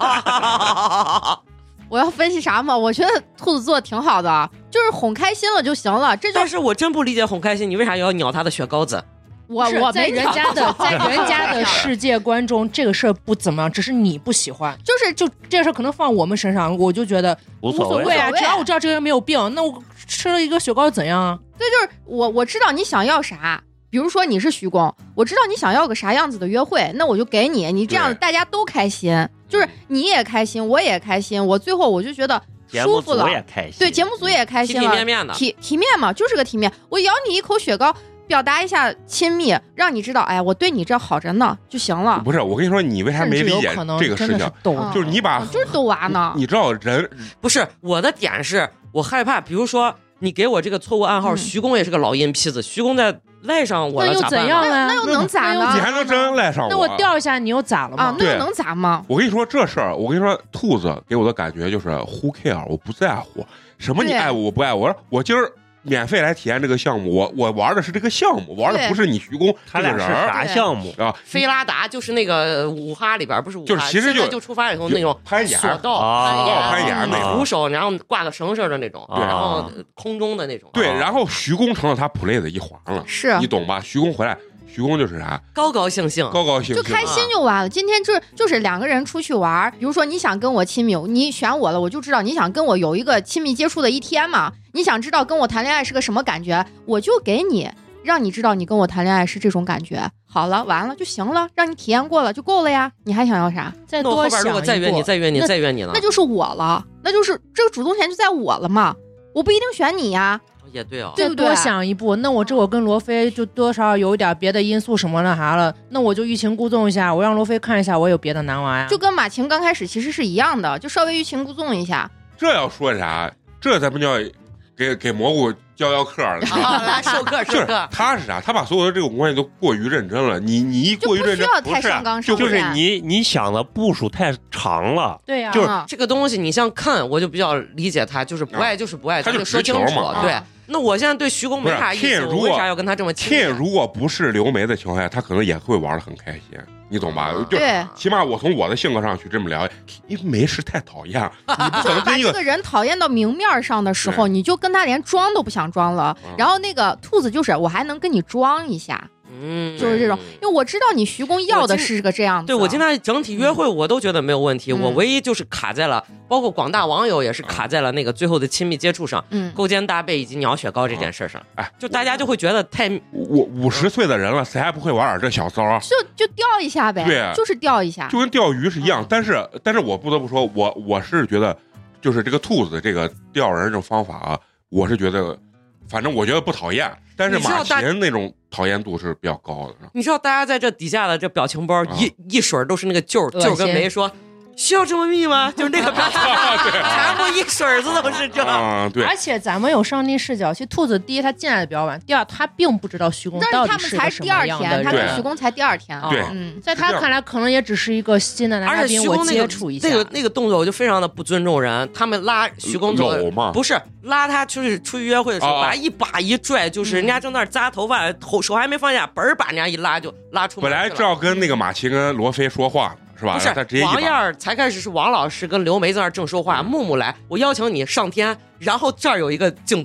我要分析啥嘛？我觉得兔子做的挺好的，就是哄开心了就行了。这就但是我真不理解哄开心，你为啥要咬他的雪糕子？ 我我在人家的在人家的世界观中，这个事儿不怎么样，只是你不喜欢。就是就这个事儿可能放我们身上，我就觉得无所谓啊。只要我知道这个人没有病，那我吃了一个雪糕怎样啊？ 对，就是我我知道你想要啥。比如说你是徐工，我知道你想要个啥样子的约会，那我就给你，你这样大家都开心，就是你也开心，我也开心，我最后我就觉得舒服了， 也开心， 对，节目组也开心了， 体体面面的， 体体面嘛，就是个体面。我咬你一口雪糕。表达一下亲密，让你知道，哎，我对你这好着呢就行了。 不是，我跟你说，你为啥没理解这个事情？ 是就是你把、 嗯、就是逗娃呢。 你知道人不是我的点是，我害怕，比如说你给我这个错误暗号，嗯、徐工也是个老阴坯子，徐工在赖上我了， 那又怎样呢？ 那又能咋呢？ 你还能真赖上我？ 那我掉一下，你又咋了吗？ 啊，那又能咋吗？ 我跟你说这事儿，我跟你说，兔子给我的感觉就是 who care， 我不在乎什么你爱我，我不爱我，我今儿。免费来体验这个项目，我我玩的是这个项目，玩的不是你徐工他俩是啥项目啊？ 菲拉达就是那个五哈里边不是五哈， 就是其实就就出发以后那种攀岩、 索道、 索道攀岩那种， 扶手然后挂个绳绳的那种， 对， 然后空中的那种， 对，然后徐工成了他 play 的一环了， 是你懂吧？徐工回来。徐工就是啥？ 高高兴兴， 高高兴兴， 就开心就完了。今天就是就是两个人出去玩，比如说你想跟我亲密，你选我了，我就知道你想跟我有一个亲密接触的一天嘛。你想知道跟我谈恋爱是个什么感觉，我就给你，让你知道你跟我谈恋爱是这种感觉。好了，完了就行了，让你体验过了就够了呀。你还想要啥？ 再多想一步。 如果再约你，再约你，再约你呢？ 那就是我了，那就是这个主动权就在我了嘛。我不一定选你呀。 也对啊， 再多想一步，那我这我跟罗非就多少有一点别的因素什么那啥了，那我就欲擒故纵一下，我让罗非看一下我有别的男娃呀， 就跟马晴刚开始其实是一样的，就稍微欲擒故纵一下。 这要说啥？这咱们叫给给蘑菇教教课了， 啊，来授课授课。 他是啥？他把所有的这种关系都过于认真了。你你一过于认真， 不需要太上纲上线， 就是你你想的步数太长了。 对呀、啊， 就是这个东西，你像看，我就比较理解他，就是不爱就是不爱， 他就说清楚。对。 啊那我现在对徐工没啥意思，我为啥要跟他这么亲？ 如果不是刘梅的情况下，他可能也会玩得很开心，你懂吧？就对， 起码我从我的性格上去这么聊，因为梅是太讨厌，你不可能跟一个把这个人讨厌到明面上的时候，你就跟他连装都不想装了。嗯、然后那个兔子就是我还能跟你装一下。 嗯， 就是这种，因为我知道你徐工要的是个这样子。 对，我今天整体约会我都觉得没有问题，嗯、我唯一就是卡在了，包括广大网友也是卡在了那个最后的亲密接触上，嗯，勾肩搭背以及鸟雪糕这件事上。哎、嗯，就大家就会觉得太我五十岁的人了，谁还不会玩点这小招啊？ 就就钓一下呗， 对， 就是钓一下， 就跟钓鱼是一样。嗯、但是，但是我不得不说，我我是觉得，就是这个兔子这个钓人这种方法啊，我是觉得，反正我觉得不讨厌。但是马琴那种讨厌度是比较高的。 你知道大家在这底下的这表情包、啊、一一水都是那个舅舅跟梅说需要这么密吗？就是那个表情，全部一水子都是这。 啊，对。 而且咱们有上帝视角，其实兔子第一他进来的比较晚，第二他并不知道徐工到底是个什么样的人。 他跟徐工才第二天。 对， 嗯， 在他看来可能也只是一个新的男嘉宾，我接触一下。 那个那个动作我就非常的不尊重人。他们拉徐工走，不是拉他，就是出去约会的时候，把一把一拽，就是人家正在那扎头发，头手还没放下，嘣儿把人家一拉就拉出门。 本来正要跟那个马奇跟罗非说话。是吧？ 不是王燕儿才开始是王老师跟刘梅在那儿正说话，木木来，我邀请你上天，然后这儿有一个镜头，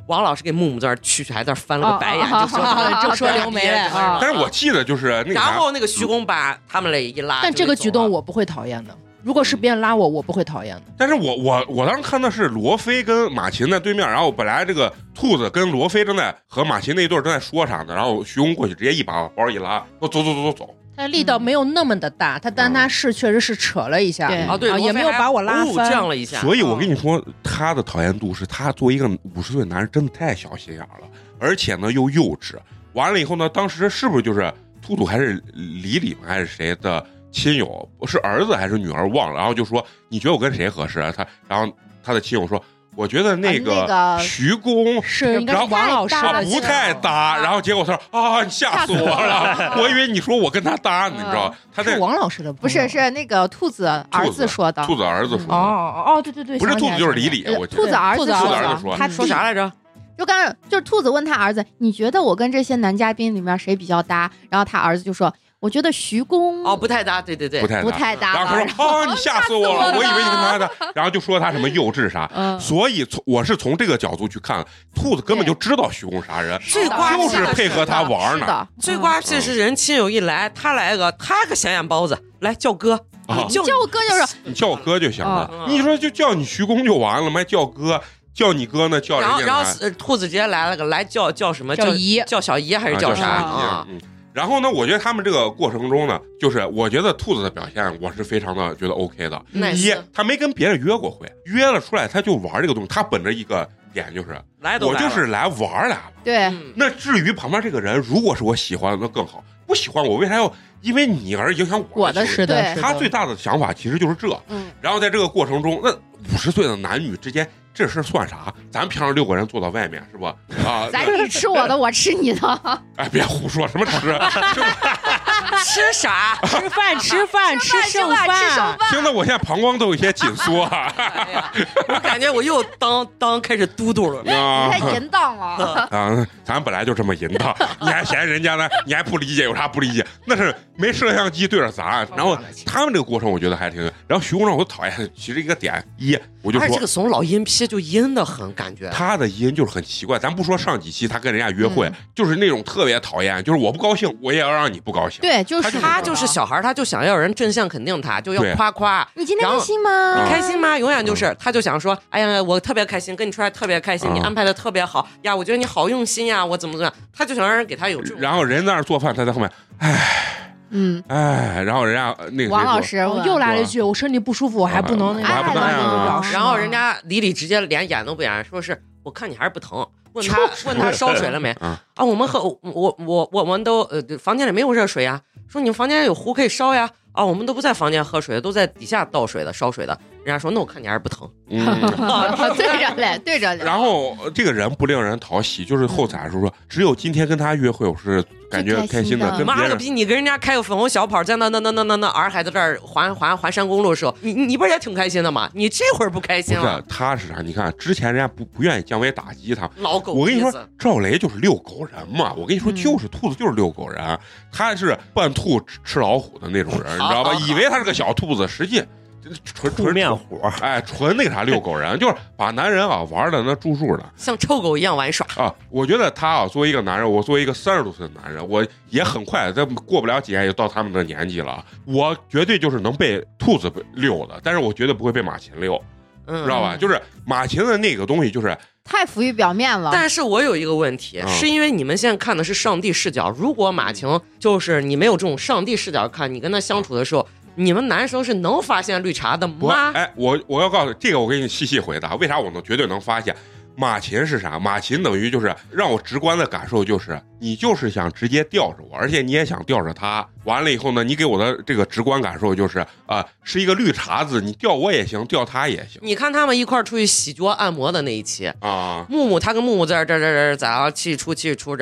王老师给木木在那蛐蛐还在翻了个白眼，就说正说刘梅嘞。 但是我记得就是那个， 然后那个徐工把他们俩一拉， 但这个举动我不会讨厌的。如果是别人拉我，我不会讨厌的。 但是我我我当时看的是罗非跟马琴在对面，然后本来这个兔子跟罗非正在和马琴那一对正在说啥呢，然后徐工过去直接一把包一拉，说走走走走走。 他力道没有那么的大，他但他是确实是扯了一下， 对啊对， 也没有把我拉翻， 这样了一下。 所以我跟你说，他的讨厌度是他作为一个五十岁男人真的太小心眼了，而且呢又幼稚。完了以后呢，当时是不是就是兔兔还是李李还是谁的？亲友是儿子还是女儿忘了，然后就说你觉得我跟谁合适啊？他然后他的亲友说，我觉得那个徐工是应该是王老师不太搭，然后结果他说啊，你吓死我了，我以为你说我跟他搭呢，你知道？他在王老师的不是是那个兔子儿子说的， 兔子儿子说的。 哦哦对对对， 不是兔子就是李李，我兔子儿子说他说啥来着？ 就刚刚就是兔子问他儿子，你觉得我跟这些男嘉宾里面谁比较搭？然后他儿子就说。我觉得徐工哦不太搭，对对对， 不太不太搭。 然后他说：“啊，你吓死我了！我以为你跟他的。”然后就说他什么幼稚啥。 嗯、 所以从我是从这个角度去看，兔子根本就知道徐工啥人， 最瓜就是配合他玩呢。 最瓜气是人亲友一来，他来个他个小眼包子，来叫哥， 啊、 叫我哥就是你叫我哥就行了。 嗯、 你说就叫你徐工就完了吗？叫哥。叫你哥呢？叫人家。 然后，然后兔子直接来了个来叫叫什么？叫姨， 叫小姨还是叫啥？ 啊，嗯。然后呢，我觉得他们这个过程中呢，就是我觉得兔子的表现，我是非常的觉得 OK 的。一，他没跟别人约过会，约了出来他就玩这个东西，他本着一个点就是， 来都来我就是来玩来了。 对。 那至于旁边这个人，如果是我喜欢的，那更好；不喜欢我，为啥要因为你而影响我的是的？ 他最大的想法其实就是这。 嗯。 然后在这个过程中，那五十岁的男女之间。这事算啥？咱平常六个人坐到外面是吧？啊， 咱你吃我的，我吃你的。 哎，别胡说，什么吃？ 吃啥？ 吃饭，吃饭，吃剩饭， 吃剩饭。 听得我现在膀胱都有些紧缩啊！ 哎、我感觉我又当当开始嘟嘟了。 啊、你太淫荡了啊！咱本来就这么淫荡，你还嫌人家呢？你还不理解？有啥不理解？那是没摄像机对着咱。然后他们这个过程，我觉得还挺。然后徐工让我讨厌，其实一个点一，我就说这个怂老阴批就阴的很，感觉他的阴就是很奇怪。咱不说上几期他跟人家约会，嗯、就是那种特别讨厌，就是我不高兴，我也要让你不高兴。 对，就是他, 他就是小孩，他就想要人正向肯定他，就要夸夸。 你今天开心吗？ 你开心吗？永远就是，他就想说，哎呀，我特别开心，跟你出来特别开心，嗯、你安排的特别好呀，我觉得你好用心呀，我怎么怎么样，他就想让人给他有这种。 然后人在那做饭，他在后面，唉。 嗯， 哎，然后人家那个王老师又来了一句：“我身体不舒服，我还不能那个。” 我还不能表示。然后人家李李直接连演都不演，说是我看你还是不疼。问他问他烧水了没？啊，我们喝我我我我们都呃房间里没有热水呀。说你们房间有壶可以烧呀。啊，我们都不在房间喝水，都在底下倒水的烧水的。人家说那我看你还是不疼。 嗯， 对着来对着来。 然后这个人不令人讨喜，就是后采说说，只有今天跟他约会，我是感觉开心的。跟妈个逼！你跟人家开个粉红小跑，在那那那那那那洱海在这儿环环环山公路的时候，你你不是也挺开心的吗？你这会儿不开心了？ 不是，他是啥？你看之前人家不不愿意降维打击他， 老狗。 我跟你说，赵雷就是遛狗人嘛。我跟你说，就是兔子就是遛狗人，嗯、他是半兔吃老虎的那种人，你知道吧？以为他是个小兔子，实际。纯纯面活， 哎，纯那个啥遛狗人，就是把男人啊玩的那住住的， 像臭狗一样玩耍啊！我觉得他啊，作为一个男人，我作为一个三十多岁的男人，我也很快，这过不了几年就到他们的年纪了，我绝对就是能被兔子遛的，但是我绝对不会被马琴遛， 嗯、 知道吧？就是马琴的那个东西，就是太浮于表面了。 但是我有一个问题，嗯、是因为你们现在看的是上帝视角，如果马琴就是你没有这种上帝视角看，你跟他相处的时候。你们男生是能发现绿茶的吗？ 哎，我我要告诉这个，我给你细细回答，为啥我能绝对能发现？马琴是啥？马琴等于就是让我直观的感受就是，你就是想直接吊着我，而且你也想吊着他。完了以后呢，你给我的这个直观感受就是啊、呃，是一个绿茶子，你吊我也行，吊他也行。 你看他们一块儿出去洗脚按摩的那一期啊， 木木他跟木木在这这这在啊气出气出，然后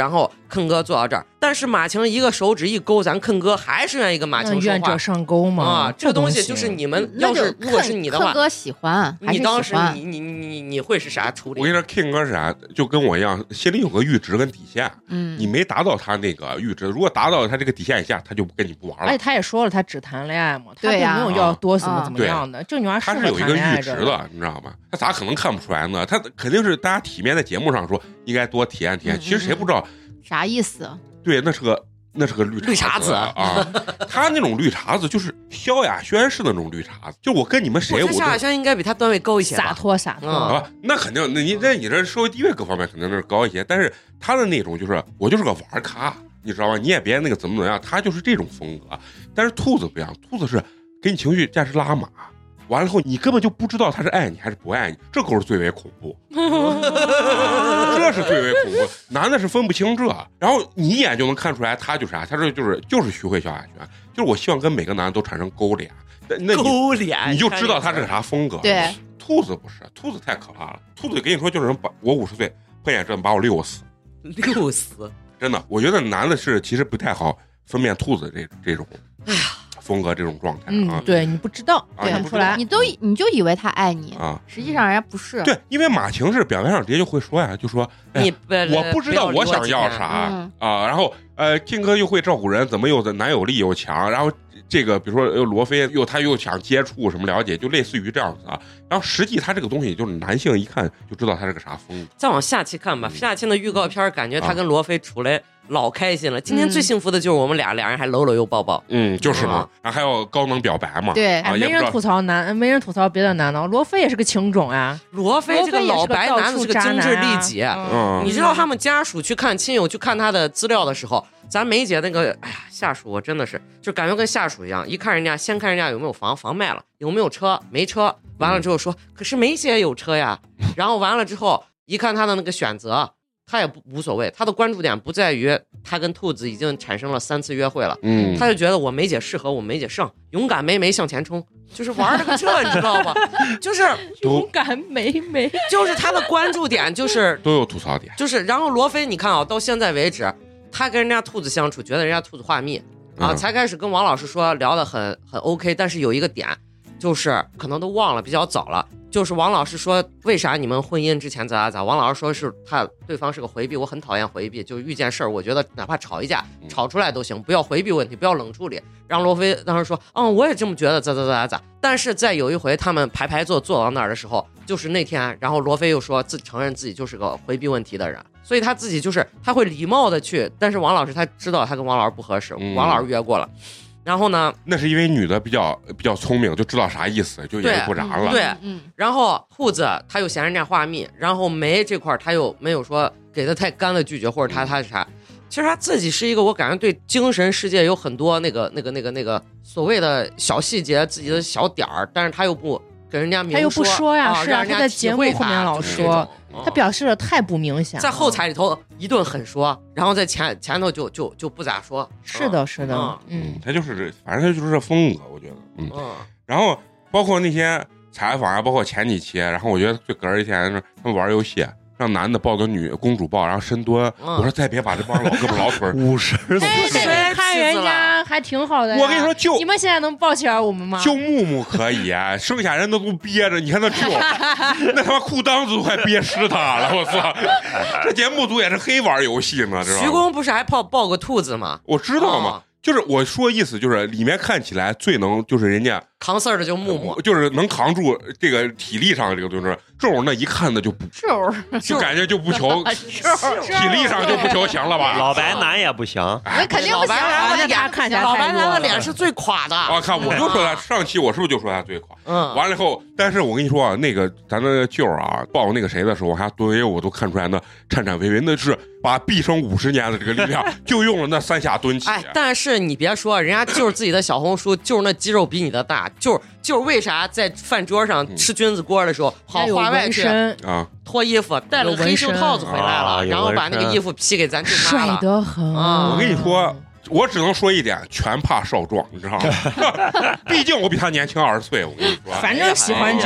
坑哥坐到这儿，但是马晴一个手指一勾，咱坑哥还是愿意跟马晴说话。 愿者上钩嘛啊，这东西就是你们要是如果是你的话， 坑哥喜欢， 你当时你你你你会是啥处理？ 我跟你说 ，King 哥是啥，就跟我一样，心里有个阈值跟底线。 嗯， 你没达到他那个阈值，如果达到他这个底线以下，他就跟你不玩了。 而且他也说了，他只谈恋爱嘛，他并对呀没有要多怎么啊怎么样的。这女孩他是有一个阈值的，你知道吗？他咋可能看不出来呢？他肯定是大家体面在节目上说应该多体验体验，其实谁不知道啥意思？ 对，那是个那是个绿绿茶子啊！他那种绿茶子就是萧亚轩式的那种绿茶子，就我跟你们谁，我萧亚轩应该比他段位高一些， 洒脱洒脱啊！那肯定，那你在你这社会地位各方面肯定是高一些，但是他的那种就是我就是个玩咖，你知道吧？你也别那个怎么怎么样，他就是这种风格。但是兔子不一样，兔子是给你情绪价值拉满。完了后，你根本就不知道他是爱你还是不爱你，这狗是最为恐怖，这是最为恐怖。男的是分不清这，然后你一眼就能看出来他就是啥，他这就是就是徐汇萧亚轩，就是我希望跟每个男的都产生勾连，那勾连你就知道他是个啥风格。 对， 兔子不是，兔子太可怕了，兔子跟你说就是能把我五十岁碰见这把我溜死， 溜死， 真的，我觉得男的是其实不太好分辨兔子这这种。 哎呀。 风格这种状态嗯， 啊， 对你不知道， 看、啊、 不出来， 你都你就以为他爱你啊， 实际上人家不是。 对，因为马晴是表面上直接就会说呀，就说哎、 你我不知道我想要啥、 嗯、 啊，然后呃，King 哥又会照顾人，怎么又男友力又强，然后这个比如说罗非又他又想接触什么了解，就类似于这样子啊。然后实际他这个东西就是男性一看就知道他是个啥风格。 再往下期看吧， 嗯、 下期的预告片感觉他跟罗非出来。老开心了，今天最幸福的就是我们俩，俩人还搂搂又抱抱， 嗯，就是嘛，然后还有高能表白嘛， 对， 啊、 没人吐槽男，没人吐槽别的男的，罗非也是个情种啊， 罗非这个老白男子是个精致利己， 嗯， 你知道他们家属去看亲友去看他的资料的时候，咱梅姐那个，哎呀，下属我真的是就感觉跟下属一样，一看人家先看人家有没有房，房卖了，有没有车，没车，完了之后说，可是梅姐有车呀，然后完了之后一看他的那个选择。他也不无所谓，他的关注点不在于他跟兔子已经产生了三次约会了， 嗯， 他就觉得我梅姐适合我梅姐上，勇敢梅梅向前冲，就是玩这个这，你知道吧？就是勇敢梅梅， 就是他的关注点就是都有吐槽点， 就是然后罗非你看啊，到现在为止，他跟人家兔子相处，觉得人家兔子话密啊， 嗯、 才开始跟王老师说聊得很很 OK， 但是有一个点就是可能都忘了，比较早了。就是王老师说，为啥你们婚姻之前咋咋咋？王老师说是他对方是个回避，我很讨厌回避，就是遇见事儿，我觉得哪怕吵一架，吵出来都行，不要回避问题，不要冷处理。让罗非当时说，嗯，我也这么觉得，咋咋咋咋。但是在有一回他们排排坐坐到那儿的时候，就是那天，然后罗非又说自己承认自己就是个回避问题的人，所以他自己就是他会礼貌的去，但是王老师他知道他跟王老师不合适， 嗯、 王老师约过了。然后呢？ 那是因为女的比较比较聪明，就知道啥意思，就也不然了。 对， 嗯。 然后兔子他又嫌人家话密，然后梅这块他又没有说给他太干的拒绝，或者他他啥。其实他自己是一个，我感觉对精神世界有很多那个那个那个那个所谓的小细节，自己的小点儿，但是他又不跟人家明说， 他又不说呀， 啊、 是啊，他在节目后面老说。他表示的太不明显了， 在后台里头一顿狠说，然后在前前头就就就不咋说。 是的，是的，嗯， 嗯他就是这，反正他就是这风格，我觉得，嗯。 嗯然后包括那些采访啊，包括前几期，然后我觉得最哏儿一天是他们玩游戏，让男的抱个女公主抱，然后深蹲。 嗯、 我说再别把这帮老胳膊老腿五十岁， 看人家还挺好的。 我跟你说，就你们现在能抱起来我们吗？ 就木木可以，剩下人都都憋着。你看那舅，那他妈裤裆子都快憋湿他了。我操，这节目组也是黑玩游戏呢，知道吗？ 徐工不是还抱抱个兔子吗？ 我知道嘛。 哦就是我说意思就是里面看起来最能就是人家扛事儿的就木木， 就是能扛住这个体力上的这个东西。这种那一看的就不就就感觉就不求体力上就不求强了吧？ 老白男也不行， 那肯定不行。 老白男的脸看起来老白男的脸是最垮的。 我看我就说他上期我是不是就说他最垮？ 嗯， 完了以后，但是我跟你说啊，那个咱的舅啊抱那个谁的时候，还蹲 A 我都看出来那颤颤巍巍，那是把毕生五十年的这个力量就用了那三下蹲起。 哎，但是你别说，人家就是自己的小红书，就是那肌肉比你的大，就是就是为啥在饭桌上吃菌子锅的时候跑户外去啊脱衣服，戴了个黑袖套子回来了， 啊、 然后把那个衣服披给咱舅妈了， 帅得很。 啊、 我跟你说。我只能说一点，全怕少壮，你知道吗？毕竟我比他年轻二十岁。我跟你说， 反正喜欢就、 哎、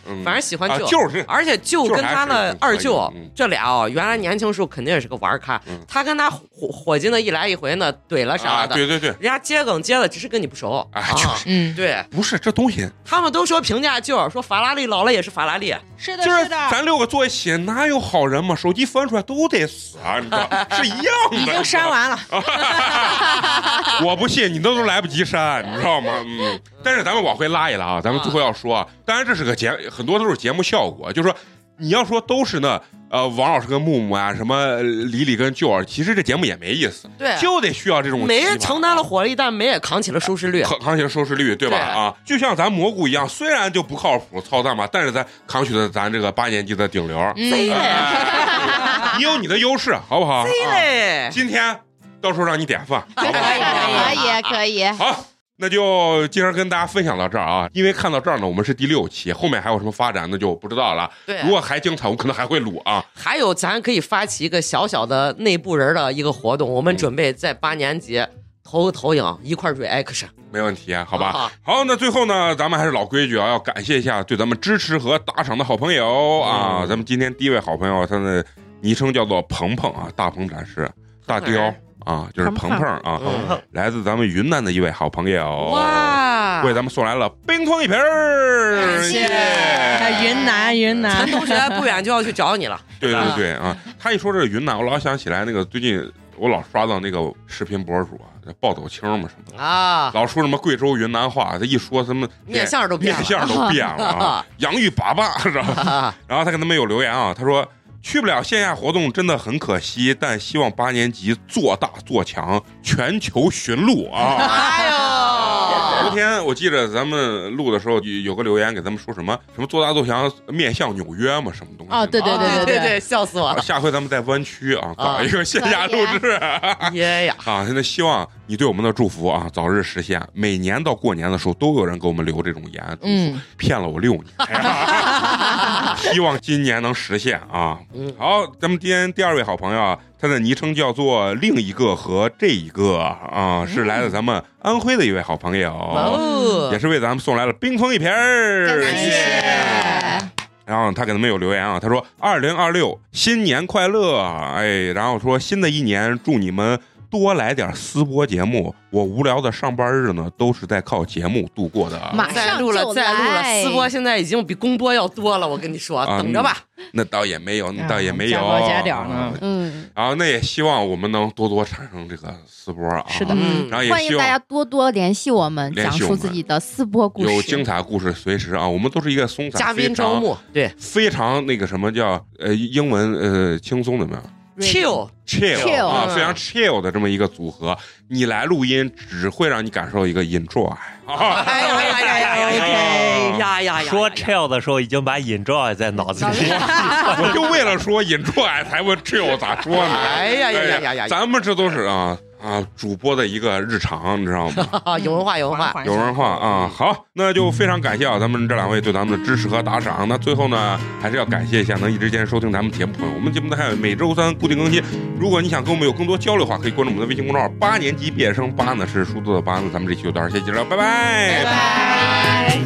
嗯， 反正喜欢舅， 就是而且舅跟他的二舅这俩哦，原来年轻时候肯定也是个玩咖，他跟他伙伙计呢一来一回呢怼了啥的， 对对对， 人家接梗接的只是跟你不熟， 哎，就是， 嗯， 对， 不是这东西， 他们都说评价舅，说法拉利老了也是法拉利， 是的， 就是的， 咱六个坐一起，哪有好人嘛？手机翻出来都得死啊，你知道，是一样的， 已经删完了， 我不信，你都都来不及删，你知道吗？嗯，但是咱们往回拉一拉啊，咱们最后要说啊，当然这是个节，很多都是节目效果，就是说你要说都是那呃王老师跟木木啊，什么李李跟舅儿，其实这节目也没意思， 对， 就得需要这种没承担了火力，但没也扛起了收视率， 扛扛起了收视率，对吧？对啊，就像咱蘑菇一样，虽然就不靠谱操蛋嘛，但是咱扛起了咱这个八年级的顶流， 贼嘞， 你有你的优势，好不好？ 贼嘞， 今天到时候让你点饭， 可以可以可以， 好。那就今儿跟大家分享到这儿啊，因为看到这儿呢，我们是第六期，后面还有什么发展那就不知道了。 对， 如果还精彩，我可能还会录啊。 还有，咱可以发起一个小小的内部人的一个活动，我们准备在八年级投个投影，一块 reaction， 没问题，好吧？啊、好，那最后呢，咱们还是老规矩啊，要感谢一下对咱们支持和打赏的好朋友啊。嗯、咱们今天第一位好朋友，他的昵称叫做鹏鹏啊，大鹏展示大雕。啊，就是鹏鹏啊， 嗯、 来自咱们云南的一位好朋友， 哇， 为咱们送来了冰桶一瓶儿， 谢谢。云南，云南， 陈同学不远就要去找你了。 对对对啊，他一说这个云南，我老想起来那个最近我老刷到那个视频博主啊，爆豆青嘛什么的啊， 老说什么贵州云南话，他一说什么面相都变了， 面相都变了啊，洋芋粑粑是吧？然后他跟他们有留言啊，他说。去不了线下活动真的很可惜，但希望八年级做大做强，全球巡路啊！ 哎呦， 昨天我记得咱们录的时候有个留言给咱们说什么什么做大做强面向纽约嘛，什么东西？ 哦，对对对对对对，笑死我了！ 下回咱们在湾区啊搞一个线下录制， 耶呀！ 啊，现在希望你对我们的祝福啊早日实现。每年到过年的时候都有人给我们留这种言，嗯，骗了我六年，希望今年能实现啊！好，咱们今天第二位好朋友啊，他的昵称叫做另一个和这一个啊，是来自咱们安徽的一位好朋友， 哦、 也是为咱们送来了冰封一瓶儿， 谢谢。 然后他给他们有留言啊，他说二零二六新年快乐，哎，然后说新的一年祝你们多来点私播节目，我无聊的上班日呢都是在靠节目度过的。 马上就来， 再录了，再录了，私播现在已经比公播要多了，我跟你说，啊、等着吧。 那倒也没有，那倒也没有， 加多加点呢。 嗯， 然后那也希望我们能多多产生这个私播啊。 是的， 嗯， 然后也欢迎大家多多联系我们， 讲述自己的私播故事， 有精彩故事随时啊，我们都是一个松散嘉宾招募，对， 非常那个什么叫呃英文呃轻松怎么样？ chill chill 啊，非常 chill 的这么一个组合，你来录音只会让你感受一个 enjoy。 哎呀呀呀呀呀呀呀！ 说 chill 的时候已经把 enjoy 在脑子里， 我就为了说 enjoy 才问 chill 咋说呢？ 哎呀呀呀呀呀！ 咱们这都是啊。啊，主播的一个日常，你知道吗？ 有文化，有文化， 有文化啊！好，那就非常感谢啊，咱们这两位对咱们的支持和打赏。那最后呢，还是要感谢一下能一直坚持收听咱们节目朋友。我们节目呢还有每周三固定更新。如果你想跟我们有更多交流的话，可以关注我们的微信公众号“八年级毕业生”，八呢是数字的八。那咱们这期就到这儿，谢谢了，拜拜， 拜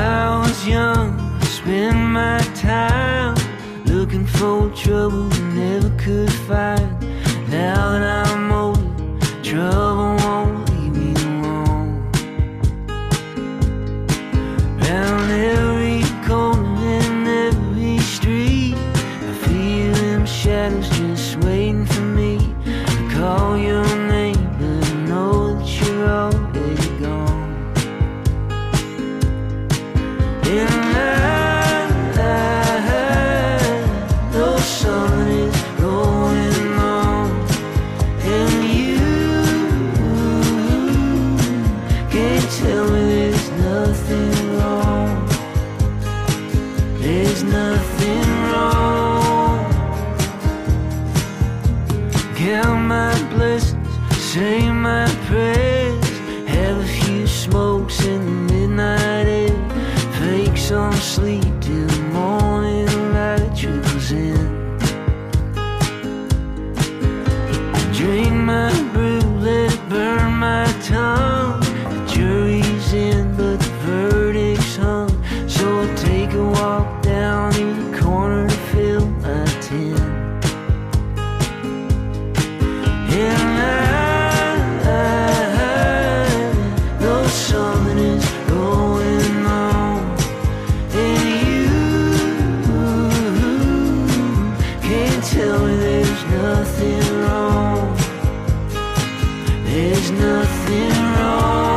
拜。Trouble won't leave me alone. Round every corner and every street, I feel them shadows just waiting for me to call your name, but I know that you're already gone. And I, I, the sun is going on, and you tell me there's nothing wrong. There's nothing wrong. Count my blessings, say my prayers, have a few smokes in the midnight air, fake some sleep till the morning light trickles in. Drink my brew, let it burn my tongue. Jury's in, but the verdict's hung, so I take to walk down to the corner to fill my tin. And I, I know something is going on, and you can't tell me there's nothing wrong. There's nothing wrong.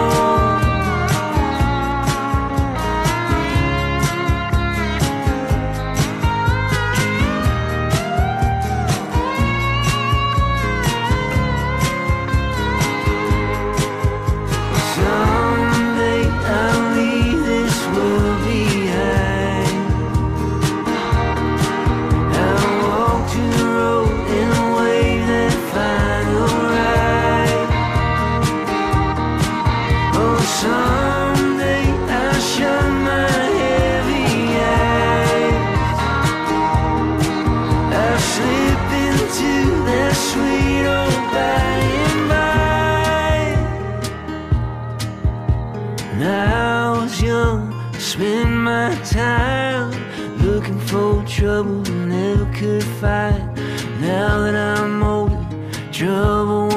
Someday I'll leave this world behind. I'll walk to the road in a way that final ride. Oh, someday I'll shut my heavy eyes. I'll slip into that sweet old by and by. When I was young, spent my time looking for trouble and never could find. Now that I'm older, trouble